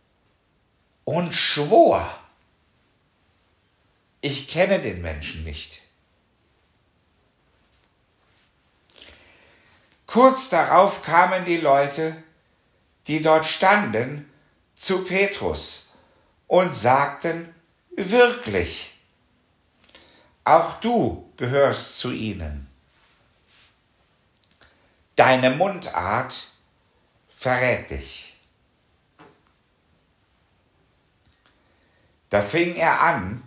ich kenne den Menschen nicht. Kurz darauf kamen die Leute, die dort standen, zu Petrus und sagten, wirklich, auch du gehörst zu ihnen. Deine Mundart verrät dich. Da fing er an,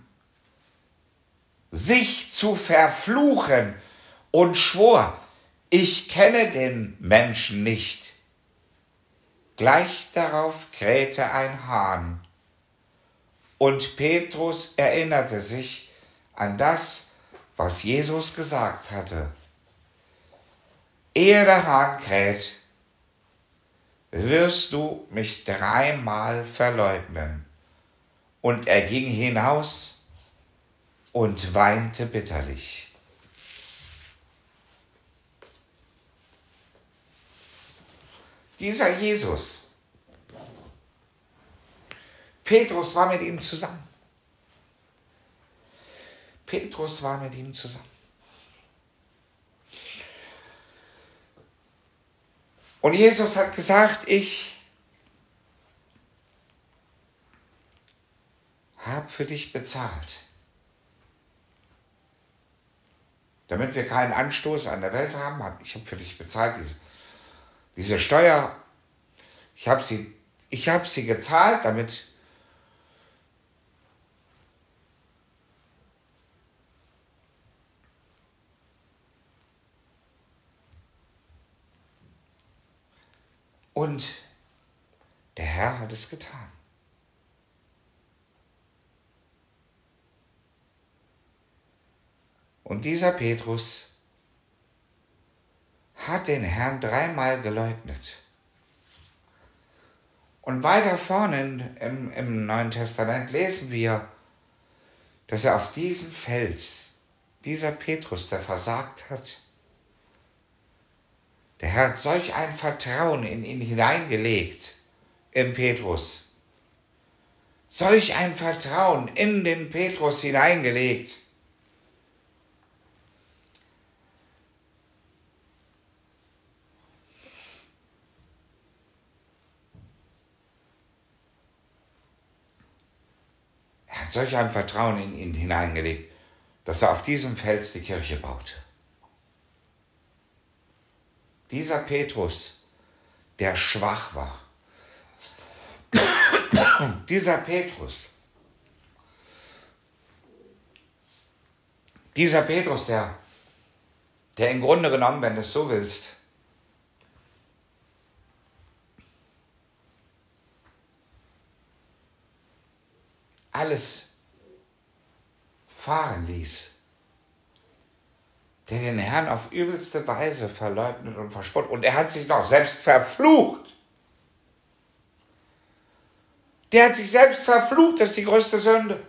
sich zu verfluchen und schwor, ich kenne den Menschen nicht. Gleich darauf krähte ein Hahn, und Petrus erinnerte sich an das, was Jesus gesagt hatte. Ehe der Hahn kräht, wirst du mich 3-mal verleugnen. Und er ging hinaus und weinte bitterlich. Dieser Jesus, Petrus war mit ihm zusammen. Und Jesus hat gesagt, ich habe für dich bezahlt. Damit wir keinen Anstoß an der Welt haben, ich habe für dich bezahlt, diese Steuer, ich habe sie gezahlt, damit und der Herr hat es getan. Und dieser Petrus hat den Herrn 3-mal geleugnet. Und weiter vorne im Neuen Testament lesen wir, dass er auf diesen Fels, dieser Petrus, der versagt hat, der Herr hat solch ein Vertrauen in ihn hineingelegt, in Petrus. Solch ein Vertrauen in den Petrus hineingelegt. Er hat solch ein Vertrauen in ihn hineingelegt, dass er auf diesem Fels die Kirche baut. Dieser Petrus, der schwach war, dieser Petrus, der im Grunde genommen, wenn du es so willst, alles fahren ließ, der den Herrn auf übelste Weise verleugnet und verspottet. Und er hat sich noch selbst verflucht. Der hat sich selbst verflucht, das ist die größte Sünde.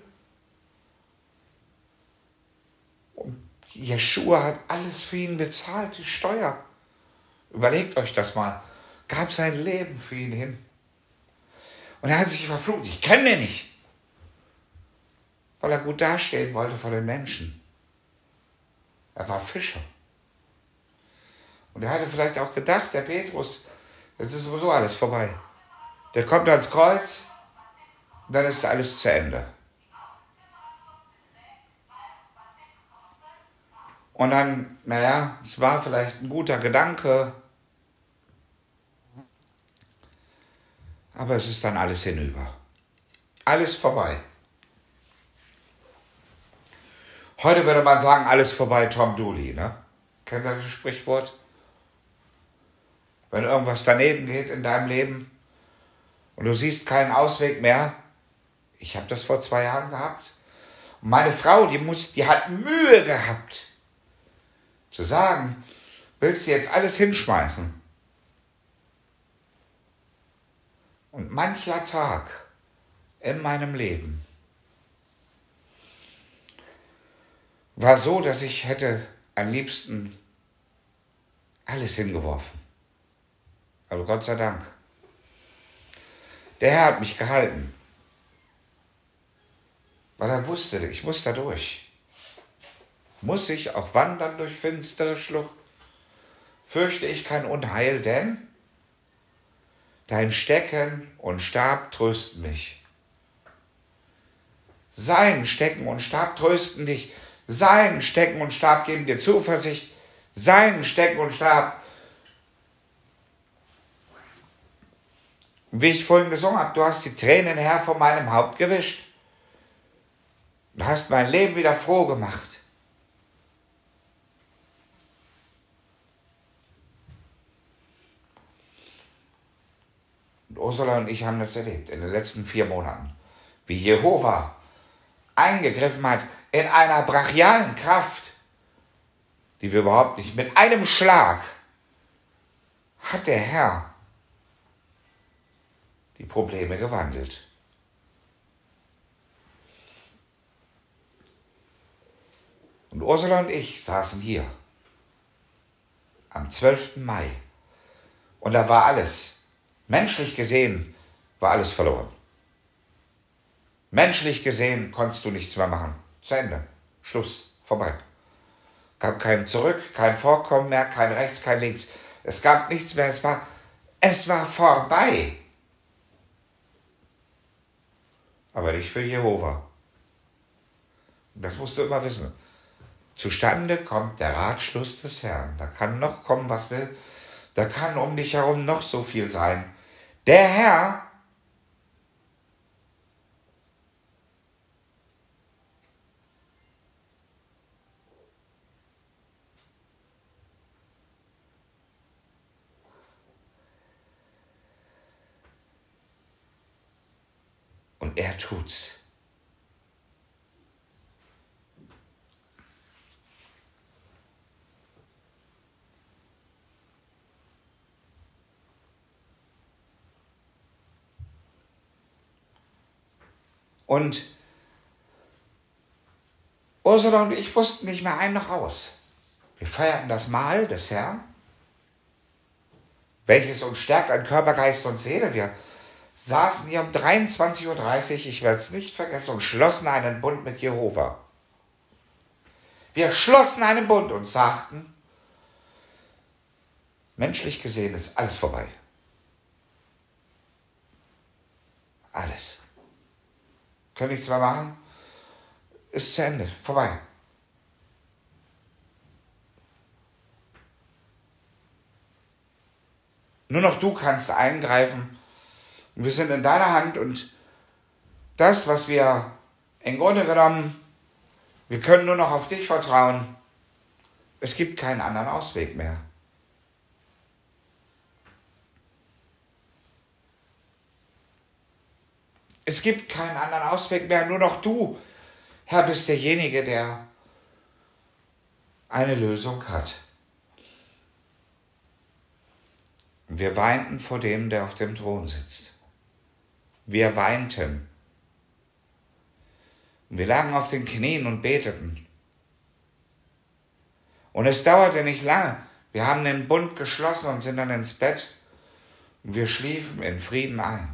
Und Jeschua hat alles für ihn bezahlt, die Steuer. Überlegt euch das mal. Gab sein Leben für ihn hin. Und er hat sich verflucht. Ich kenne den nicht. Weil er gut dastehen wollte vor den Menschen. Er war Fischer. Und er hatte vielleicht auch gedacht, der Petrus, jetzt ist sowieso alles vorbei. Der kommt ans Kreuz und dann ist alles zu Ende. Und dann, es war vielleicht ein guter Gedanke, aber es ist dann alles hinüber. Alles vorbei. Heute würde man sagen, alles vorbei, Tom Dooley, ne? Kennt ihr das Sprichwort? Wenn irgendwas daneben geht in deinem Leben und du siehst keinen Ausweg mehr. Ich habe das vor 2 Jahren gehabt. Und meine Frau, die hat Mühe gehabt, zu sagen, willst du jetzt alles hinschmeißen? Und mancher Tag in meinem Leben war so, dass ich hätte am liebsten alles hingeworfen. Aber Gott sei Dank. Der Herr hat mich gehalten. Weil er wusste, ich muss da durch. Muss ich auch wandern durch finstere Schlucht? Fürchte ich kein Unheil, denn dein Stecken und Stab trösten mich. Sein Stecken und Stab trösten dich. Sein Stecken und Stab geben dir Zuversicht. Sein Stecken und Stab. Wie ich vorhin gesungen habe, du hast die Tränen, Herr, von meinem Haupt gewischt. Du hast mein Leben wieder froh gemacht. Und Ursula und ich haben das erlebt in den letzten 4 Monaten, wie Jehova eingegriffen hat in einer brachialen Kraft, die wir überhaupt nicht, mit einem Schlag hat der Herr die Probleme gewandelt. Und Ursula und ich saßen hier am 12. Mai und da war alles, menschlich gesehen, war alles verloren. Menschlich gesehen konntest du nichts mehr machen. Zu Ende. Schluss. Vorbei. Gab kein Zurück, kein Vorkommen mehr, kein Rechts, kein Links. Es gab nichts mehr. Es war vorbei. Aber nicht für Jehova. Das musst du immer wissen. Zustande kommt der Ratschluss des Herrn. Da kann noch kommen, was will. Da kann um dich herum noch so viel sein. Der Herr und er tut's. Und Ursula und ich wussten nicht mehr ein noch aus. Wir feierten das Mahl des Herrn, welches uns stärkt an Körper, Geist und Seele. Wir saßen hier um 23:30 Uhr, ich werde es nicht vergessen, und schlossen einen Bund mit Jehova. Wir schlossen einen Bund und sagten, menschlich gesehen ist alles vorbei. Alles. Können nichts mehr machen. Ist zu Ende. Vorbei. Nur noch du kannst eingreifen. Und wir sind in deiner Hand. Und das, was wir im Grunde genommen, wir können nur noch auf dich vertrauen. Es gibt keinen anderen Ausweg mehr. Es gibt keinen anderen Ausweg mehr, nur noch du, Herr, bist derjenige, der eine Lösung hat. Wir weinten vor dem, der auf dem Thron sitzt. Wir weinten. Wir lagen auf den Knien und beteten. Und es dauerte nicht lange. Wir haben den Bund geschlossen und sind dann ins Bett. Und wir schliefen in Frieden ein.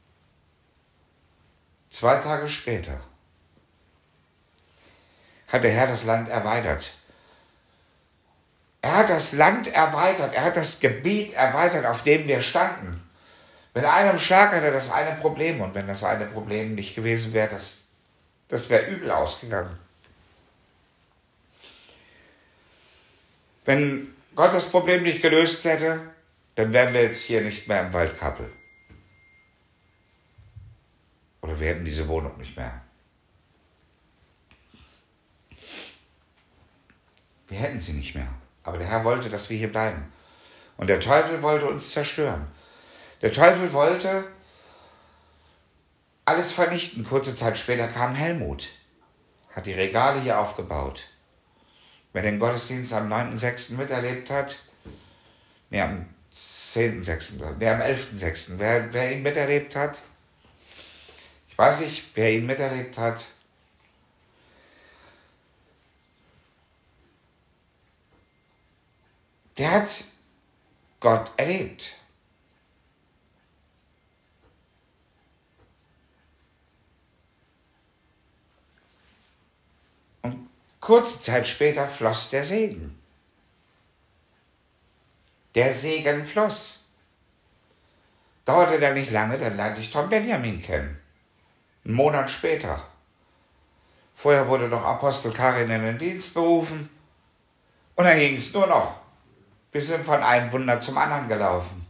2 Tage später hat der Herr das Land erweitert. Er hat das Land erweitert, er hat das Gebiet erweitert, auf dem wir standen. Mit einem Schlag hatte das eine Problem, und wenn das eine Problem nicht gewesen wäre, das wäre übel ausgegangen. Wenn Gott das Problem nicht gelöst hätte, dann wären wir jetzt hier nicht mehr im Waldkappel. Oder wir hätten diese Wohnung nicht mehr. Wir hätten sie nicht mehr. Aber der Herr wollte, dass wir hier bleiben. Und der Teufel wollte uns zerstören. Der Teufel wollte alles vernichten. Kurze Zeit später kam Helmut, hat die Regale hier aufgebaut. Wer den Gottesdienst am 9.6. miterlebt hat, am 10.6., am 11.6., wer ihn miterlebt hat, ich weiß nicht, wer ihn miterlebt hat. der hat Gott erlebt. Und kurze Zeit später floss der Segen. Der Segen floss. Dauerte dann nicht lange, dann lernte ich Tom Benjamin kennen. Einen Monat später. Vorher wurde noch Apostel Karin in den Dienst berufen. Und dann ging es nur noch. Wir sind von einem Wunder zum anderen gelaufen.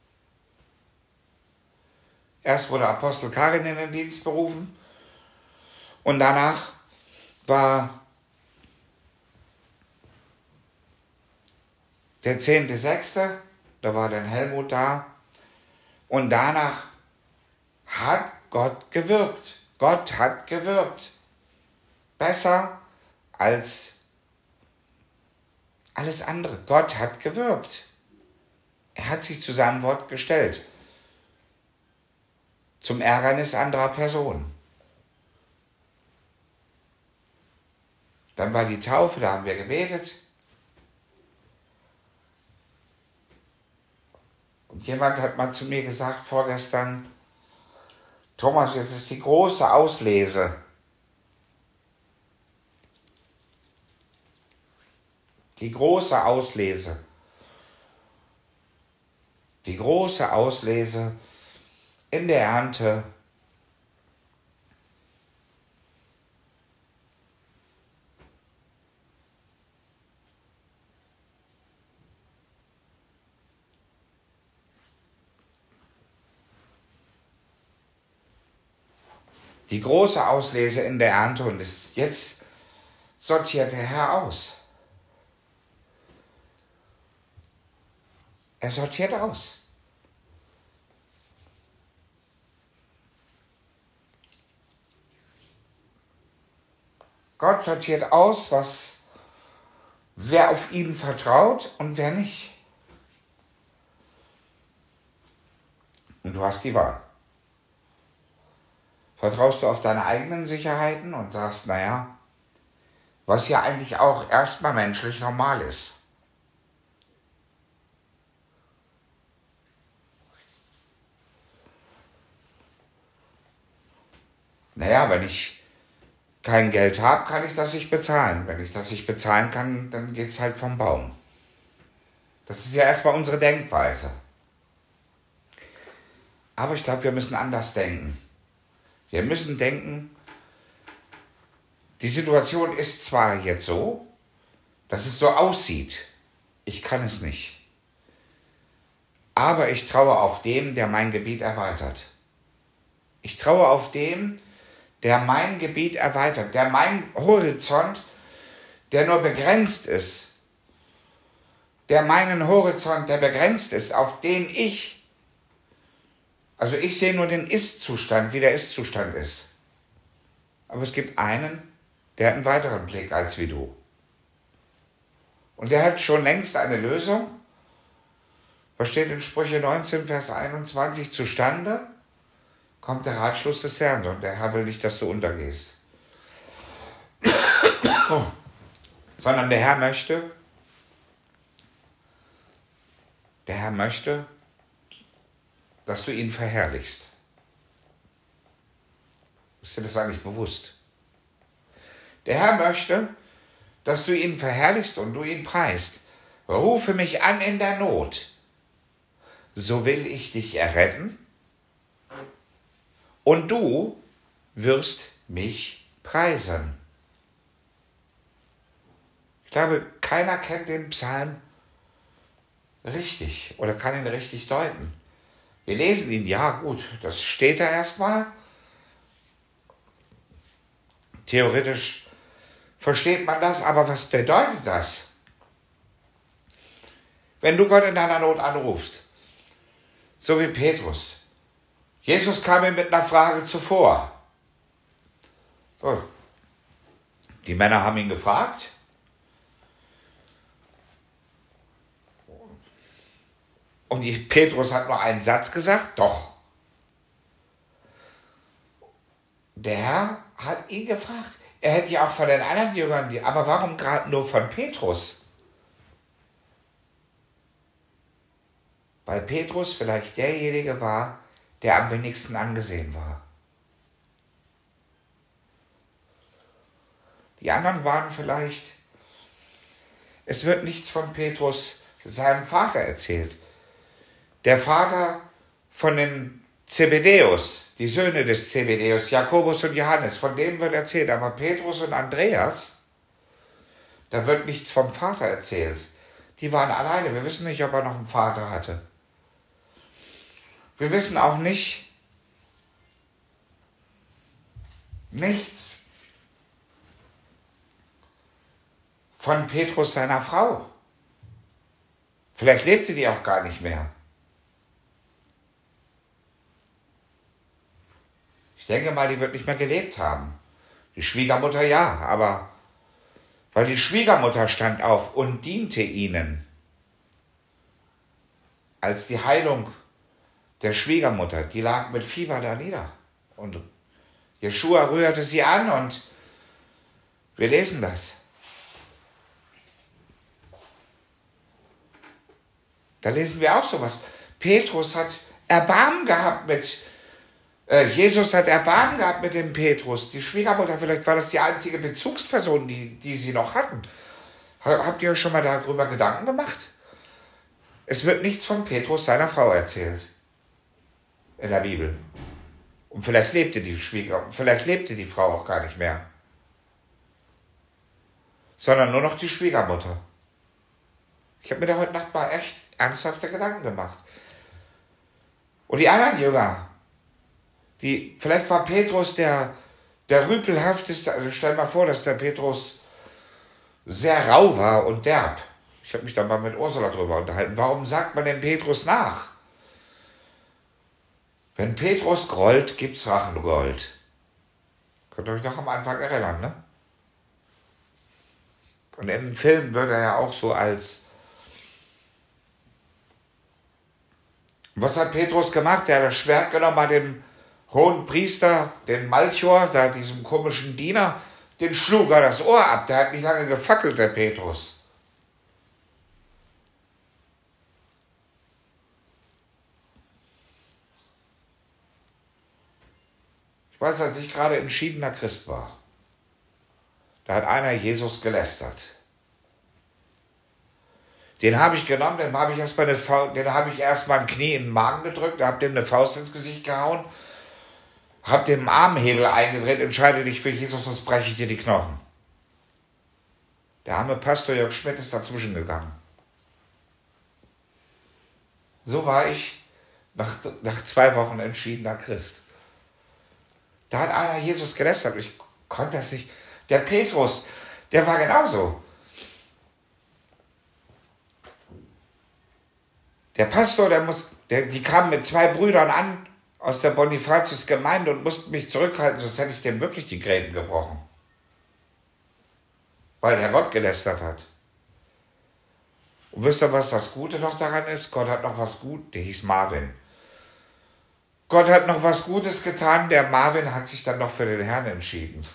Erst wurde Apostel Karin in den Dienst berufen. Und danach war der 10.6., da war dann Helmut da. Und danach hat Gott gewirkt. Gott hat gewirkt. Besser als alles andere. Gott hat gewirkt. Er hat sich zu seinem Wort gestellt. Zum Ärgernis anderer Personen. Dann war die Taufe, da haben wir gebetet. Und jemand hat mal zu mir gesagt vorgestern, Thomas, jetzt ist die große Auslese. Die große Auslese. Die große Auslese in der Ernte. Die große Auslese in der Ernte und jetzt sortiert der Herr aus. Er sortiert aus. Gott sortiert aus, wer auf ihn vertraut und wer nicht. Und du hast die Wahl. Vertraust du auf deine eigenen Sicherheiten und sagst, naja, was ja eigentlich auch erstmal menschlich normal ist. Naja, wenn ich kein Geld habe, kann ich das nicht bezahlen. Wenn ich das nicht bezahlen kann, dann geht es halt vom Baum. Das ist ja erstmal unsere Denkweise. Aber ich glaube, wir müssen anders denken. Wir müssen denken, die Situation ist zwar jetzt so, dass es so aussieht. Ich kann es nicht. Aber ich traue auf dem, der mein Gebiet erweitert. Ich traue auf dem, der mein Gebiet erweitert, der mein Horizont, der nur begrenzt ist, der meinen Horizont, der begrenzt ist, auf den ich sehe nur den Ist-Zustand, wie der Ist-Zustand ist. Aber es gibt einen, der hat einen weiteren Blick als wie du. Und der hat schon längst eine Lösung. Was steht in Sprüche 19, Vers 21? Zustande kommt der Ratschluss des Herrn und der Herr will nicht, dass du untergehst. Sondern der Herr möchte, dass du ihn verherrlichst. Ist dir das eigentlich bewusst? Der Herr möchte, dass du ihn verherrlichst und du ihn preist. Rufe mich an in der Not, so will ich dich erretten und du wirst mich preisen. Ich glaube, keiner kennt den Psalm richtig oder kann ihn richtig deuten. Wir lesen ihn, ja gut, das steht da erstmal. Theoretisch versteht man das, aber was bedeutet das? Wenn du Gott in deiner Not anrufst, so wie Petrus. Jesus kam ihm mit einer Frage zuvor. So. Die Männer haben ihn gefragt. Und Petrus hat nur einen Satz gesagt, doch. Der Herr hat ihn gefragt. Er hätte ja auch von den anderen Jüngern, aber warum gerade nur von Petrus? weil Petrus vielleicht derjenige war, der am wenigsten angesehen war. Die anderen waren vielleicht, es wird nichts von Petrus, seinem Vater, erzählt. Der Vater von den Zebedäus, die Söhne des Zebedäus, Jakobus und Johannes, von denen wird erzählt. Aber Petrus und Andreas, da wird nichts vom Vater erzählt. Die waren alleine. Wir wissen nicht, ob er noch einen Vater hatte. Wir wissen auch nichts von Petrus, seiner Frau. Vielleicht lebte die auch gar nicht mehr. Ich denke mal, die wird nicht mehr gelebt haben. Die Schwiegermutter ja, aber weil die Schwiegermutter stand auf und diente ihnen. Als die Heilung der Schwiegermutter, die lag mit Fieber da nieder. Und Jeschua rührte sie an und wir lesen das. Da lesen wir auch sowas. Petrus hat Erbarmen gehabt Jesus hat Erbarmen gehabt mit dem Petrus. Die Schwiegermutter, vielleicht war das die einzige Bezugsperson, die sie noch hatten. Habt ihr euch schon mal darüber Gedanken gemacht? Es wird nichts von Petrus, seiner Frau, erzählt. In der Bibel. Und vielleicht lebte die Frau auch gar nicht mehr. Sondern nur noch die Schwiegermutter. Ich habe mir da heute Nacht mal echt ernsthafte Gedanken gemacht. Und die anderen Jünger, vielleicht war Petrus der rüpelhafteste, also stell mal vor, dass der Petrus sehr rau war und derb. Ich habe mich da mal mit Ursula drüber unterhalten. Warum sagt man dem Petrus nach? Wenn Petrus grollt, gibt's Rachengold. Könnt ihr euch noch am Anfang erinnern, ne? Und im Film wird er ja auch so als... Was hat Petrus gemacht? Er hat das Schwert genommen, hat dem hohen Priester, den Malchor, da diesem komischen Diener, den schlug er das Ohr ab. Der hat nicht lange gefackelt, der Petrus. Ich weiß, als ich gerade entschiedener Christ war, da hat einer Jesus gelästert. Den habe ich genommen, den habe ich erstmal ein Knie in den Magen gedrückt, habe dem eine Faust ins Gesicht gehauen, habe dem Armhebel eingedreht, entscheide dich für Jesus, sonst breche ich dir die Knochen. Der arme Pastor Jörg Schmidt ist dazwischen gegangen. So war ich nach 2 Wochen entschiedener Christ. Da hat einer Jesus gelästert, ich konnte das nicht. Der Petrus, der war genauso. Der Pastor, die kamen mit 2 Brüdern an aus der Bonifatius-Gemeinde und mussten mich zurückhalten, sonst hätte ich dem wirklich die Gräten gebrochen. Weil der Gott gelästert hat. Und wisst ihr, was das Gute noch daran ist? Gott hat noch was Gutes, der hieß Marvin. Gott hat noch was Gutes getan, der Marvin hat sich dann noch für den Herrn entschieden.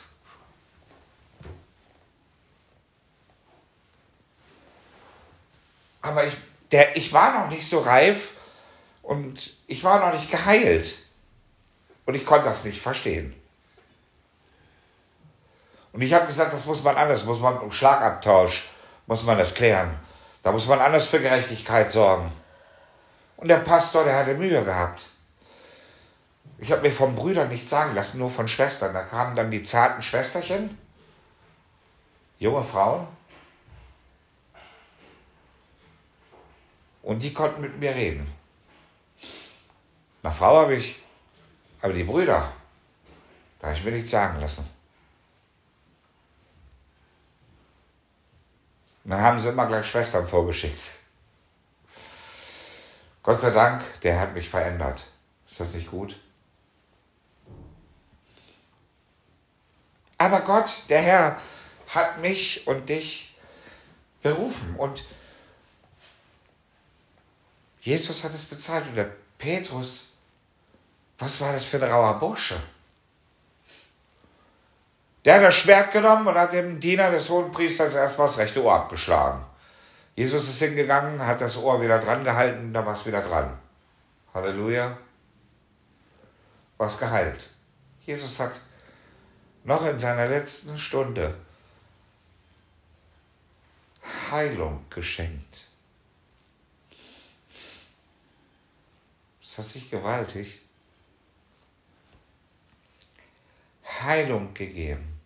Aber ich war noch nicht so reif und ich war noch nicht geheilt. Und ich konnte das nicht verstehen. Und ich habe gesagt, das muss man anders, muss man um Schlagabtausch, muss man das klären. Da muss man anders für Gerechtigkeit sorgen. Und der Pastor, der hatte Mühe gehabt. Ich habe mir von Brüdern nichts sagen lassen, nur von Schwestern. Da kamen dann die zarten Schwesterchen, junge Frauen. Und die konnten mit mir reden. Eine Frau aber die Brüder, da habe ich mir nichts sagen lassen. Und dann haben sie immer gleich Schwestern vorgeschickt. Gott sei Dank, der hat mich verändert. Ist das nicht gut? Aber Gott, der Herr, hat mich und dich berufen. Und Jesus hat es bezahlt. Und der Petrus, was war das für ein rauer Bursche? Der hat das Schwert genommen und hat dem Diener des Hohenpriesters erstmal das rechte Ohr abgeschlagen. Jesus ist hingegangen, hat das Ohr wieder dran gehalten, da war es wieder dran. Halleluja. War es geheilt. Jesus hat noch in seiner letzten Stunde Heilung geschenkt. Ist das nicht gewaltig? Heilung gegeben.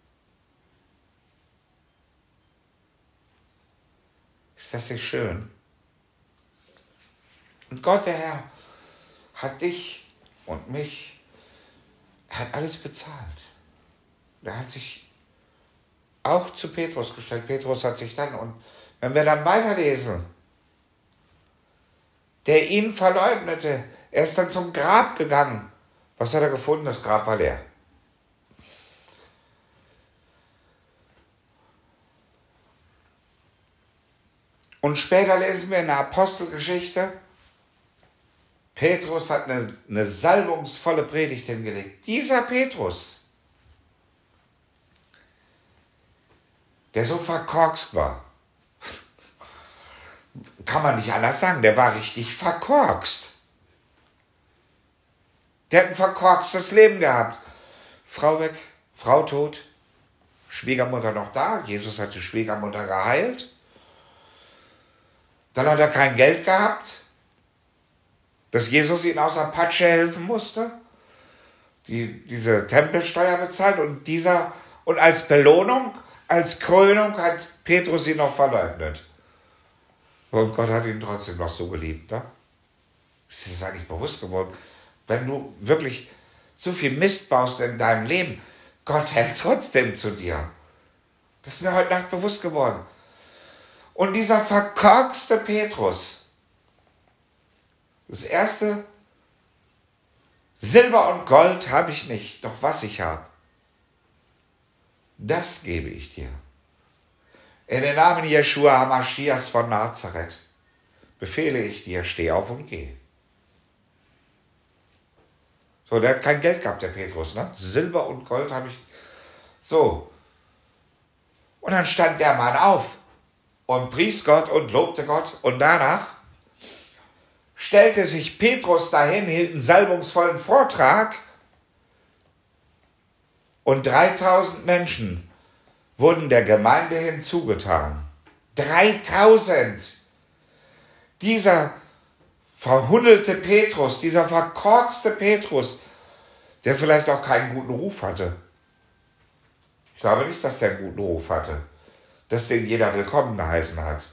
Ist das nicht schön? Und Gott, der Herr, hat dich und mich, hat alles bezahlt. Er hat sich auch zu Petrus gestellt. Petrus hat sich dann, und wenn wir dann weiterlesen, der ihn verleugnete, er ist dann zum Grab gegangen. Was hat er gefunden? Das Grab war leer. Und später lesen wir in der Apostelgeschichte, Petrus hat eine salbungsvolle Predigt hingelegt. Dieser Petrus, der so verkorkst war, kann man nicht anders sagen, der war richtig verkorkst. Der hat ein verkorkstes Leben gehabt. Frau weg, Frau tot, Schwiegermutter noch da, Jesus hat die Schwiegermutter geheilt. Dann hat er kein Geld gehabt, dass Jesus ihm aus der Patsche helfen musste, diese Tempelsteuer bezahlt und als Belohnung, als Krönung hat Petrus ihn noch verleugnet. Und Gott hat ihn trotzdem noch so geliebt. Ne? Ist dir das eigentlich bewusst geworden? Wenn du wirklich so viel Mist baust in deinem Leben, Gott hält trotzdem zu dir. Das ist mir heute Nacht bewusst geworden. Und dieser verkorkste Petrus, das erste, Silber und Gold habe ich nicht, doch was ich habe, das gebe ich dir. In den Namen Jeschua HaMaschiachs von Nazareth befehle ich dir, steh auf und geh. So, der hat kein Geld gehabt, der Petrus, ne? Silber und Gold habe ich. So. Und dann stand der Mann auf und pries Gott und lobte Gott. Und danach stellte sich Petrus dahin, hielt einen salbungsvollen Vortrag und 3000 Menschen wurden der Gemeinde hinzugetan. 3000! Dieser verhundelte Petrus, dieser verkorkste Petrus, der vielleicht auch keinen guten Ruf hatte. Ich glaube nicht, dass der einen guten Ruf hatte, dass den jeder willkommen geheißen hat.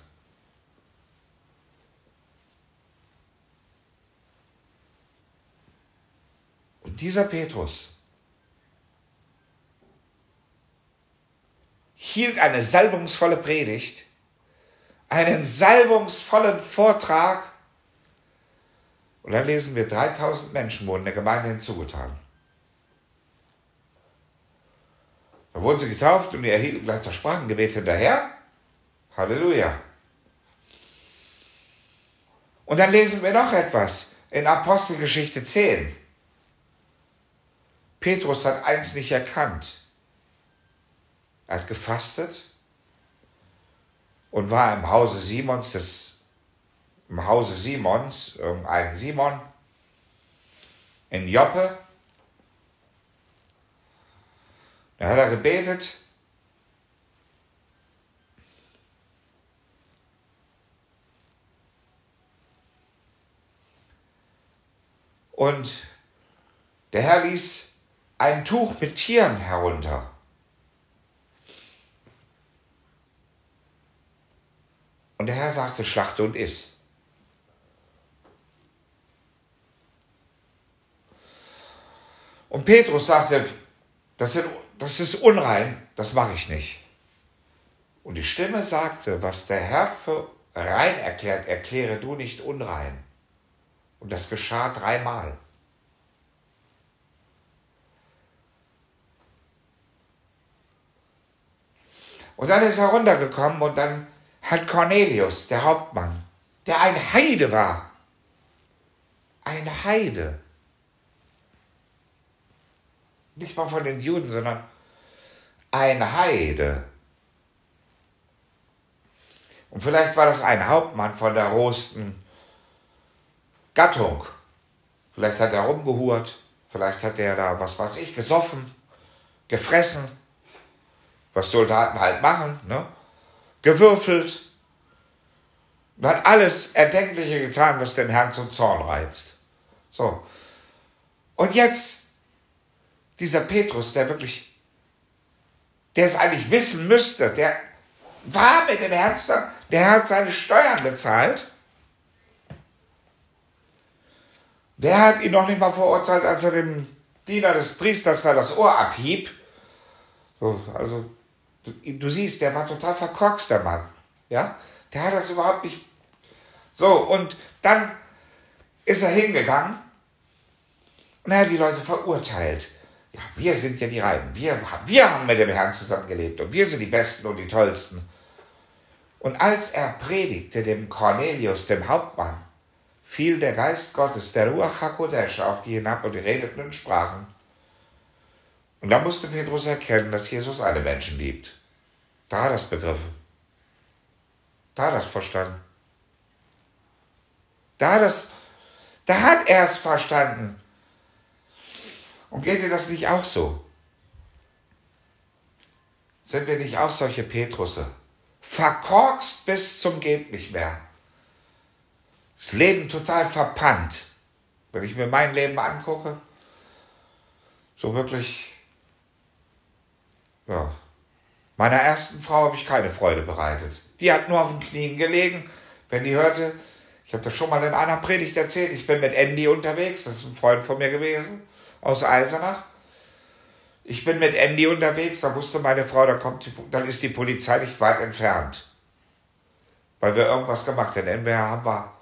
Und dieser Petrus hielt eine salbungsvolle Predigt, einen salbungsvollen Vortrag, und dann lesen wir, 3000 Menschen wurden der Gemeinde hinzugetan. Da wurden sie getauft und die erhielten gleich das Sprachengebet hinterher. Halleluja. Und dann lesen wir noch etwas in Apostelgeschichte 10. Petrus hat eins nicht erkannt. Er hat gefastet und war im Hause Simons, irgendein Simon, in Joppe. Da hat er gebetet. Und der Herr ließ ein Tuch mit Tieren herunter. Und der Herr sagte, schlachte und iss. Und Petrus sagte, das ist unrein, das mache ich nicht. Und die Stimme sagte, was der Herr für rein erklärt, erkläre du nicht unrein. Und das geschah 3-mal. Und dann ist er runtergekommen und dann hat Cornelius, der Hauptmann, der ein Heide war, ein Heide, nicht mal von den Juden, sondern ein Heide, Und vielleicht war das ein Hauptmann von der rohesten Gattung. Vielleicht hat er rumgehurt, vielleicht hat er da, was weiß ich, gesoffen, gefressen, was Soldaten halt machen, ne? Gewürfelt. Und hat alles Erdenkliche getan, was den Herrn zum Zorn reizt. So. Und jetzt, dieser Petrus, der es eigentlich wissen müsste, der war mit dem Herrn, der hat seine Steuern bezahlt. Der hat ihn noch nicht mal verurteilt, als er dem Diener des Priesters da das Ohr abhieb. So, also, du siehst, der war total verkorkst, der Mann. Ja? Der hat das überhaupt nicht. So, und dann ist er hingegangen und er hat die Leute verurteilt. Ja, wir sind ja die Reinen. Wir haben mit dem Herrn zusammengelebt und wir sind die Besten und die Tollsten. Und als er predigte dem Cornelius, dem Hauptmann, fiel der Geist Gottes, der Ruach HaKodesh, auf die hinab und die redeten und sprachen. Und da musste Petrus erkennen, dass Jesus alle Menschen liebt. Da hat er es begriffen. Da hat er es verstanden. Da hat er es verstanden. Und geht dir das nicht auch so? Sind wir nicht auch solche Petrusse? Verkorkst bis zum geht nicht mehr. Das Leben total verpannt. Wenn ich mir mein Leben angucke, so wirklich, ja, meiner ersten Frau habe ich keine Freude bereitet. Die hat nur auf den Knien gelegen, wenn die hörte, ich habe das schon mal in einer Predigt erzählt, ich bin mit Andy unterwegs, das ist ein Freund von mir gewesen, aus Eisenach. Ich bin mit Andy unterwegs, da wusste meine Frau, dann ist die Polizei nicht weit entfernt. Weil wir irgendwas gemacht haben. Entweder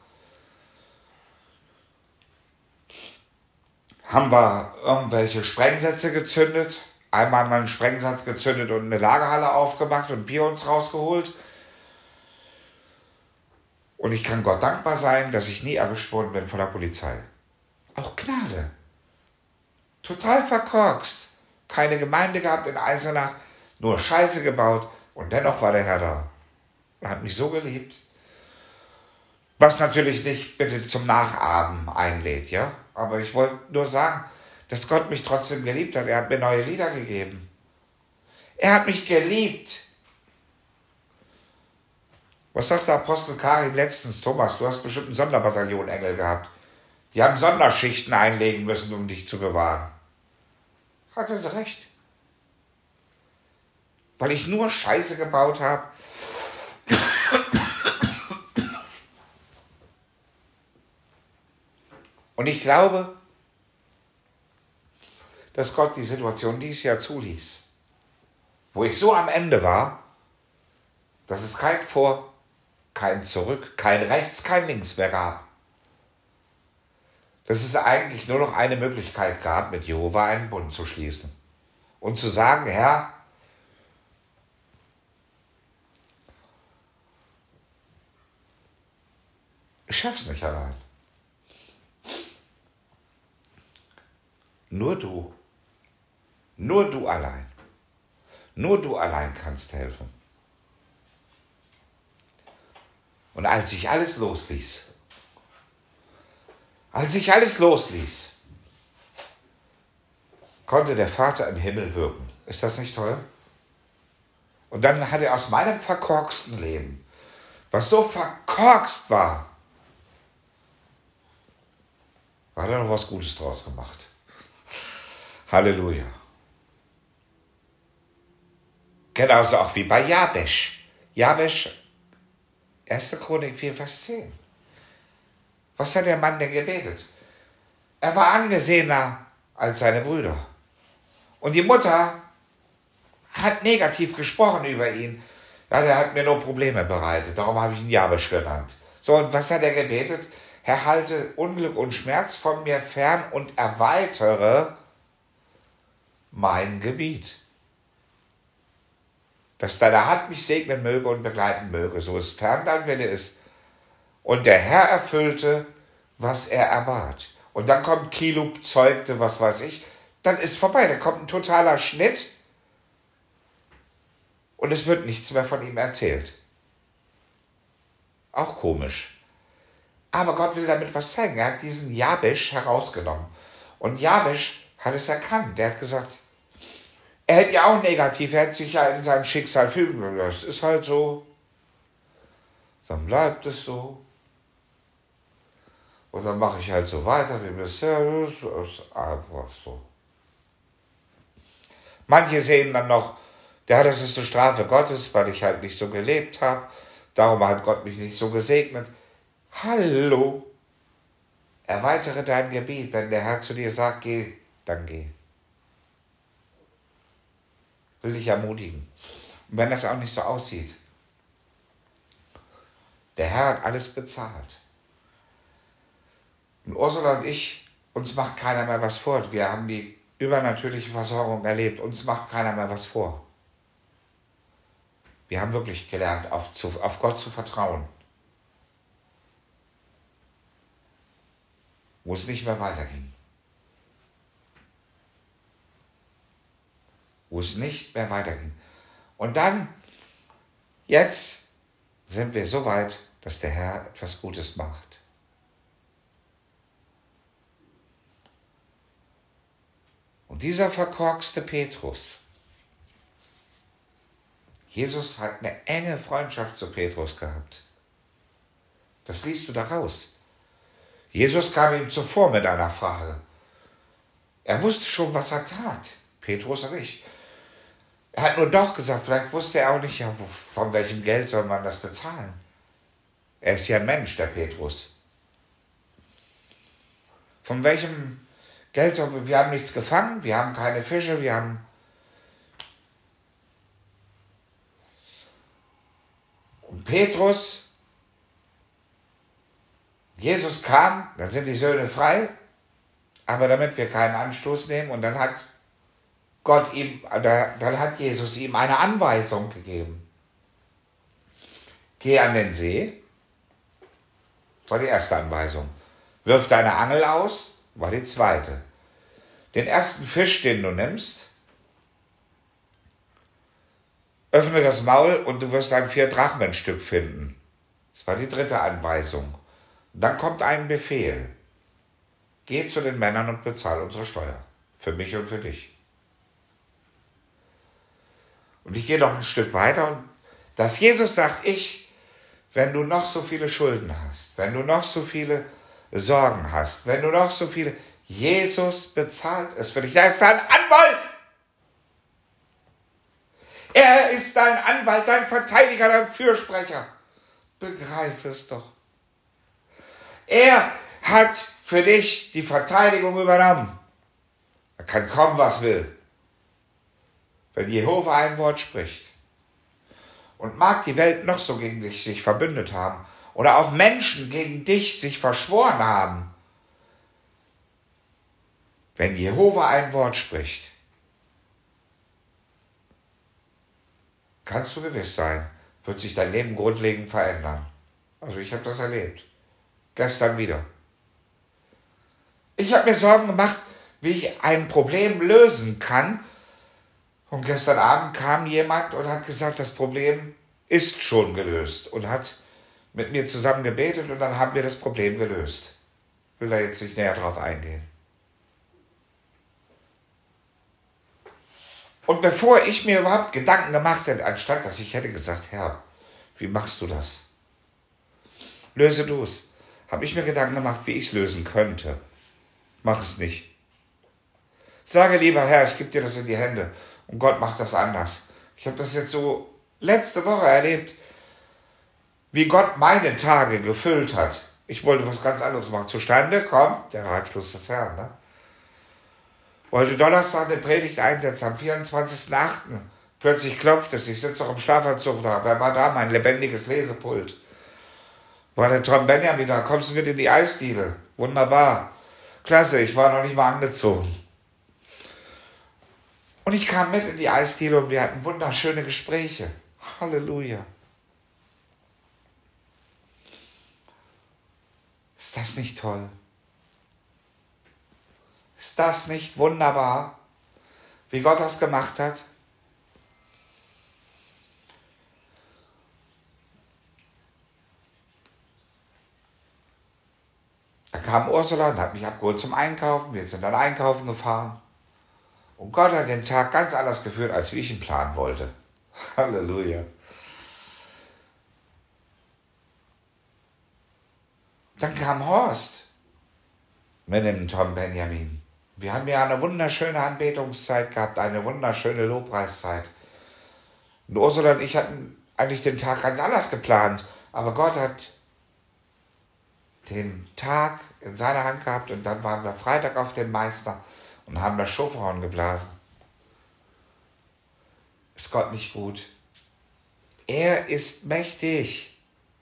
haben wir irgendwelche Sprengsätze gezündet, einmal mal einen Sprengsatz gezündet und eine Lagerhalle aufgemacht und Pions rausgeholt. Und ich kann Gott dankbar sein, dass ich nie erwischt worden bin von der Polizei. Auch Gnade. Total verkorkst. Keine Gemeinde gehabt in Eisenach, nur Scheiße gebaut und dennoch war der Herr da. Er hat mich so geliebt. Was natürlich nicht bitte zum Nachahmen einlädt, ja. Aber ich wollte nur sagen, dass Gott mich trotzdem geliebt hat. Er hat mir neue Lieder gegeben. Er hat mich geliebt. Was sagt der Apostel Karin letztens? Thomas, du hast bestimmt ein Sonderbataillon Engel gehabt. Die haben Sonderschichten einlegen müssen, um dich zu bewahren. Hatte sie recht. Weil ich nur Scheiße gebaut habe. Und ich glaube, dass Gott die Situation dieses Jahr zuließ, wo ich so am Ende war, dass es kein Vor, kein Zurück, kein Rechts, kein Links mehr gab. Dass es eigentlich nur noch eine Möglichkeit gab, mit Jehova einen Bund zu schließen. Und zu sagen, Herr, ich schaff's nicht allein. Nur du allein. Nur du allein kannst helfen. Und als ich alles losließ, konnte der Vater im Himmel wirken. Ist das nicht toll? Und dann hat er aus meinem verkorksten Leben, was so verkorkst war, hat er noch was Gutes draus gemacht. Halleluja. Genauso auch wie bei Jabesch. Jabesch, 1. Chronik 4, Vers 10. Was hat der Mann denn gebetet? Er war angesehener als seine Brüder. Und die Mutter hat negativ gesprochen über ihn. Ja, der hat mir nur Probleme bereitet. Darum habe ich ihn Jabesch genannt. So, und was hat er gebetet? Herr, halte Unglück und Schmerz von mir fern und erweitere mein Gebiet. Dass deine Hand mich segnen möge und begleiten möge, so es fern dein Wille ist. Und der Herr erfüllte, was er erbat. Und dann kommt Kilub, zeugte, was weiß ich. Dann ist vorbei, da kommt ein totaler Schnitt. Und es wird nichts mehr von ihm erzählt. Auch komisch. Aber Gott will damit was zeigen. Er hat diesen Jabesch herausgenommen. Und Jabesch hat es erkannt. Der hat gesagt, er hätte ja auch negativ, er hätte sich ja in sein Schicksal fügen können. Das ist halt so. Dann bleibt es so. Und dann mache ich halt so weiter wie bisher. Das ist einfach so. Manche sehen dann noch, ja, das ist eine Strafe Gottes, weil ich halt nicht so gelebt habe. Darum hat Gott mich nicht so gesegnet. Hallo. Erweitere dein Gebiet. Wenn der Herr zu dir sagt, geh, dann geh. Will dich ermutigen. Und wenn das auch nicht so aussieht. Der Herr hat alles bezahlt. Und Ursula und ich, uns macht keiner mehr was vor. Wir haben die übernatürliche Versorgung erlebt. Uns macht keiner mehr was vor. Wir haben wirklich gelernt, auf Gott zu vertrauen. Wo es nicht mehr weiterging. Wo es nicht mehr weiterging. Und dann, jetzt sind wir so weit, dass der Herr etwas Gutes macht. Und dieser verkorkste Petrus, Jesus hat eine enge Freundschaft zu Petrus gehabt. Das liest du da raus. Jesus kam ihm zuvor mit einer Frage. Er wusste schon, was er tat. Petrus nicht. Er hat nur doch gesagt, vielleicht wusste er auch nicht, ja, von welchem Geld soll man das bezahlen. Er ist ja ein Mensch, der Petrus. Von welchem Geld soll wir haben nichts gefangen, wir haben keine Fische, wir haben... Und Petrus, Jesus kam, dann sind die Söhne frei, aber damit wir keinen Anstoß nehmen, und dann hat Jesus ihm eine Anweisung gegeben. Geh an den See, war die erste Anweisung. Wirf deine Angel aus, war die zweite. Den ersten Fisch, den du nimmst, öffne das Maul und du wirst ein 4-Drachmen-Stück finden. Das war die dritte Anweisung. Und dann kommt ein Befehl. Geh zu den Männern und bezahl unsere Steuer. Für mich und für dich. Und ich gehe noch ein Stück weiter. Und dass Jesus sagt, wenn du noch so viele Schulden hast, wenn du noch so viele Sorgen hast, wenn du noch so viele... Jesus bezahlt es für dich. Er ist dein Anwalt. Er ist dein Anwalt, dein Verteidiger, dein Fürsprecher. Begreif es doch. Er hat für dich die Verteidigung übernommen. Er kann kommen, was will. Wenn Jehova ein Wort spricht und mag die Welt noch so gegen dich sich verbündet haben oder auch Menschen gegen dich sich verschworen haben, wenn Jehova ein Wort spricht, kannst du gewiss sein, wird sich dein Leben grundlegend verändern. Also ich habe das erlebt. Gestern wieder. Ich habe mir Sorgen gemacht, wie ich ein Problem lösen kann. Und gestern Abend kam jemand und hat gesagt, das Problem ist schon gelöst. Und hat mit mir zusammen gebetet und dann haben wir das Problem gelöst. Ich will da jetzt nicht näher drauf eingehen. Und bevor ich mir überhaupt Gedanken gemacht hätte, anstatt dass ich hätte gesagt, Herr, wie machst du das? Löse du es. Habe ich mir Gedanken gemacht, wie ich es lösen könnte. Mach es nicht. Sage lieber, Herr, ich gebe dir das in die Hände und Gott macht das anders. Ich habe das jetzt so letzte Woche erlebt, wie Gott meine Tage gefüllt hat. Ich wollte was ganz anderes machen. Zustande kommt der Ratschluss des Herrn, ne? Wollte Donnerstag eine Predigt einsetzen, am 24.8. Plötzlich klopft es, ich sitze noch im Schlafanzug da. Wer war da? Mein lebendiges Lesepult. War der Tom Benjamin da? Kommst du mit in die Eisdiele? Wunderbar. Klasse, ich war noch nicht mal angezogen. Und ich kam mit in die Eisdiele und wir hatten wunderschöne Gespräche. Halleluja. Ist das nicht toll? Ist das nicht wunderbar, wie Gott das gemacht hat? Dann kam Ursula und hat mich abgeholt zum Einkaufen. Wir sind dann einkaufen gefahren. Und Gott hat den Tag ganz anders geführt, als wie ich ihn planen wollte. Halleluja. Dann kam Horst mit dem Tom Benjamin. Wir haben ja eine wunderschöne Anbetungszeit gehabt, eine wunderschöne Lobpreiszeit. Und Ursula und ich hatten eigentlich den Tag ganz anders geplant. Aber Gott hat den Tag in seiner Hand gehabt und dann waren wir Freitag auf dem Meister und haben das Schofraunen geblasen. Ist Gott nicht gut? Er ist mächtig.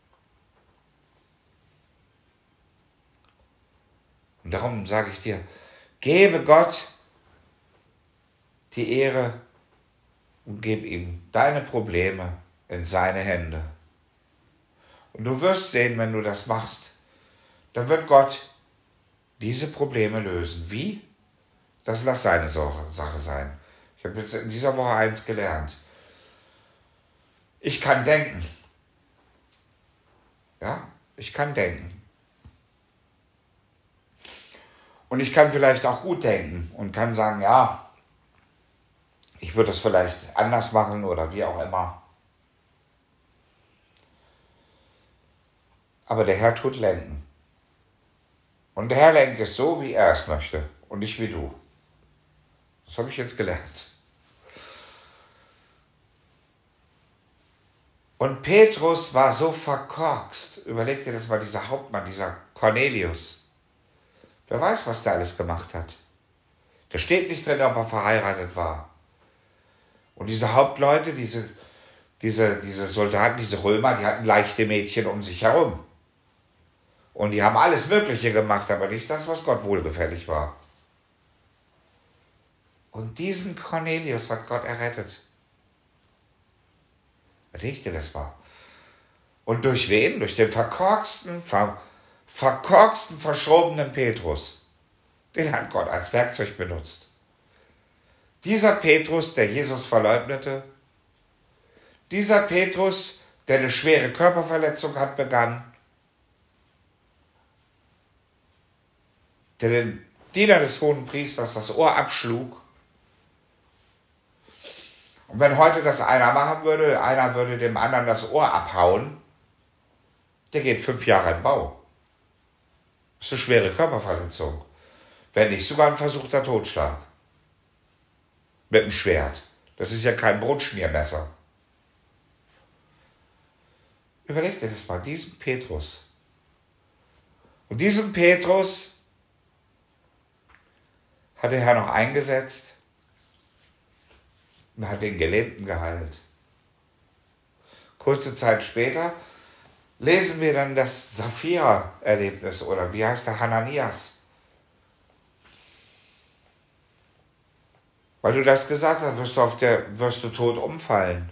Und darum sage ich dir, gebe Gott die Ehre und gib ihm deine Probleme in seine Hände. Und du wirst sehen, wenn du das machst, dann wird Gott diese Probleme lösen. Wie? Das lass seine Sache sein. Ich habe jetzt in dieser Woche eins gelernt. Ich kann denken. Ja, ich kann denken. Und ich kann vielleicht auch gut denken und kann sagen, ja, ich würde das vielleicht anders machen oder wie auch immer. Aber der Herr tut lenken. Und der Herr lenkt es so, wie er es möchte und nicht wie du. Das habe ich jetzt gelernt. Und Petrus war so verkorkst. Überleg dir das mal, dieser Hauptmann, dieser Cornelius. Wer weiß, was der alles gemacht hat. Da steht nicht drin, ob er verheiratet war. Und diese Hauptleute, diese Soldaten, diese Römer, die hatten leichte Mädchen um sich herum. Und die haben alles Mögliche gemacht, aber nicht das, was Gott wohlgefällig war. Und diesen Cornelius hat Gott errettet. Richte das mal. Und durch wen? Durch den verkorksten, verschrobenen Petrus. Den hat Gott als Werkzeug benutzt. Dieser Petrus, der Jesus verleugnete, dieser Petrus, der eine schwere Körperverletzung hat begangen, der den Diener des Hohenpriesters das Ohr abschlug. Und wenn heute das einer machen würde, einer würde dem anderen das Ohr abhauen, der geht 5 Jahre im Bau. Das ist eine schwere Körperverletzung. Wenn nicht sogar ein versuchter Totschlag. Mit dem Schwert. Das ist ja kein Brotschmiermesser. Überleg dir das mal, diesen Petrus. Und diesen Petrus hat der Herr noch eingesetzt und hat den Gelähmten geheilt. Kurze Zeit später lesen wir dann das Sapphira-Erlebnis, oder wie heißt der, Hananias. Weil du das gesagt hast, wirst du tot umfallen.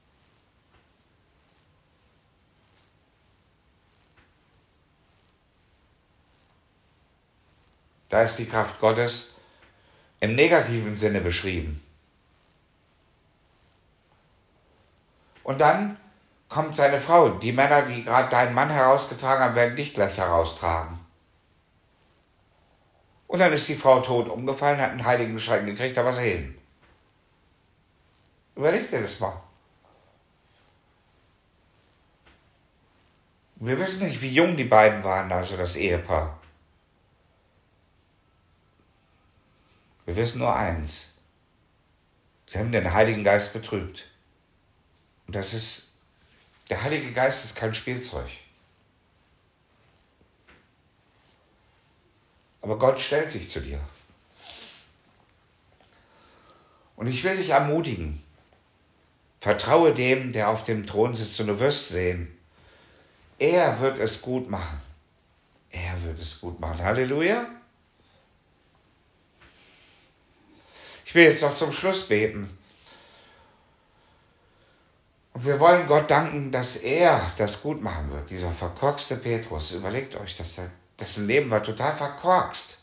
Da ist die Kraft Gottes im negativen Sinne beschrieben. Und dann kommt seine Frau. Die Männer, die gerade deinen Mann herausgetragen haben, werden dich gleich heraustragen. Und dann ist die Frau tot umgefallen, hat einen Heiligenschein gekriegt, da war sie hin. Überleg dir das mal. Wir wissen nicht, wie jung die beiden waren, also das Ehepaar. Wir wissen nur eins. Sie haben den Heiligen Geist betrübt. Und der Heilige Geist ist kein Spielzeug. Aber Gott stellt sich zu dir. Und ich will dich ermutigen. Vertraue dem, der auf dem Thron sitzt, und du wirst sehen, er wird es gut machen. Er wird es gut machen. Halleluja. Ich will jetzt noch zum Schluss beten. Und wir wollen Gott danken, dass er das gut machen wird. Dieser verkorkste Petrus. Überlegt euch, dessen Leben war total verkorkst.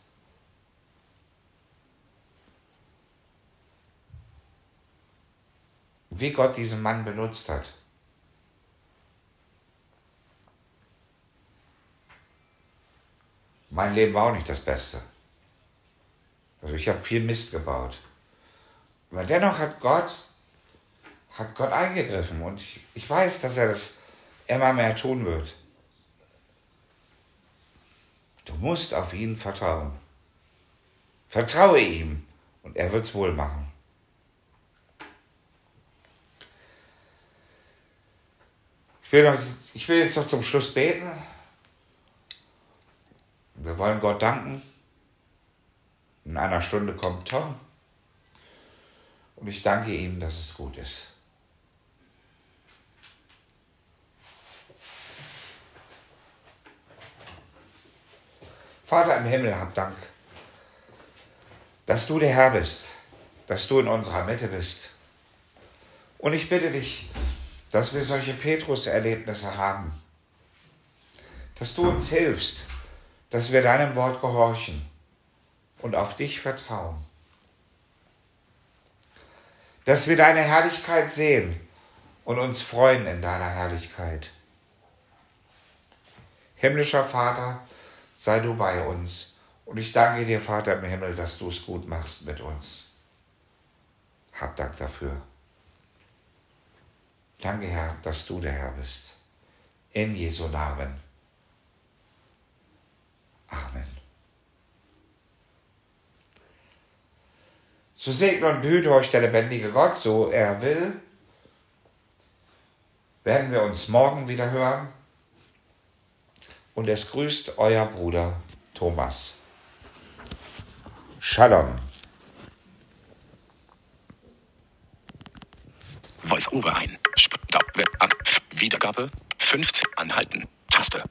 Wie Gott diesen Mann benutzt hat. Mein Leben war auch nicht das Beste. Also ich habe viel Mist gebaut. Aber dennoch hat Gott eingegriffen und ich weiß, dass er das immer mehr tun wird. Du musst auf ihn vertrauen. Vertraue ihm und er wird's wohl machen. Ich will jetzt noch zum Schluss beten. Wir wollen Gott danken. In einer Stunde kommt Tom. Und ich danke ihm, dass es gut ist. Vater im Himmel, hab Dank, dass du der Herr bist, dass du in unserer Mitte bist. Und ich bitte dich, dass wir solche Petrus-Erlebnisse haben, dass du uns hilfst, dass wir deinem Wort gehorchen und auf dich vertrauen. Dass wir deine Herrlichkeit sehen und uns freuen in deiner Herrlichkeit. Himmlischer Vater, sei du bei uns. Und ich danke dir, Vater im Himmel, dass du es gut machst mit uns. Hab Dank dafür. Danke, Herr, dass du der Herr bist. In Jesu Namen. Amen. So segne und behüte euch der lebendige Gott, so er will. Werden wir uns morgen wieder hören. Und es grüßt euer Bruder Thomas. Shalom. Voice-Over ein. Wiedergabe 15 anhalten. Taste.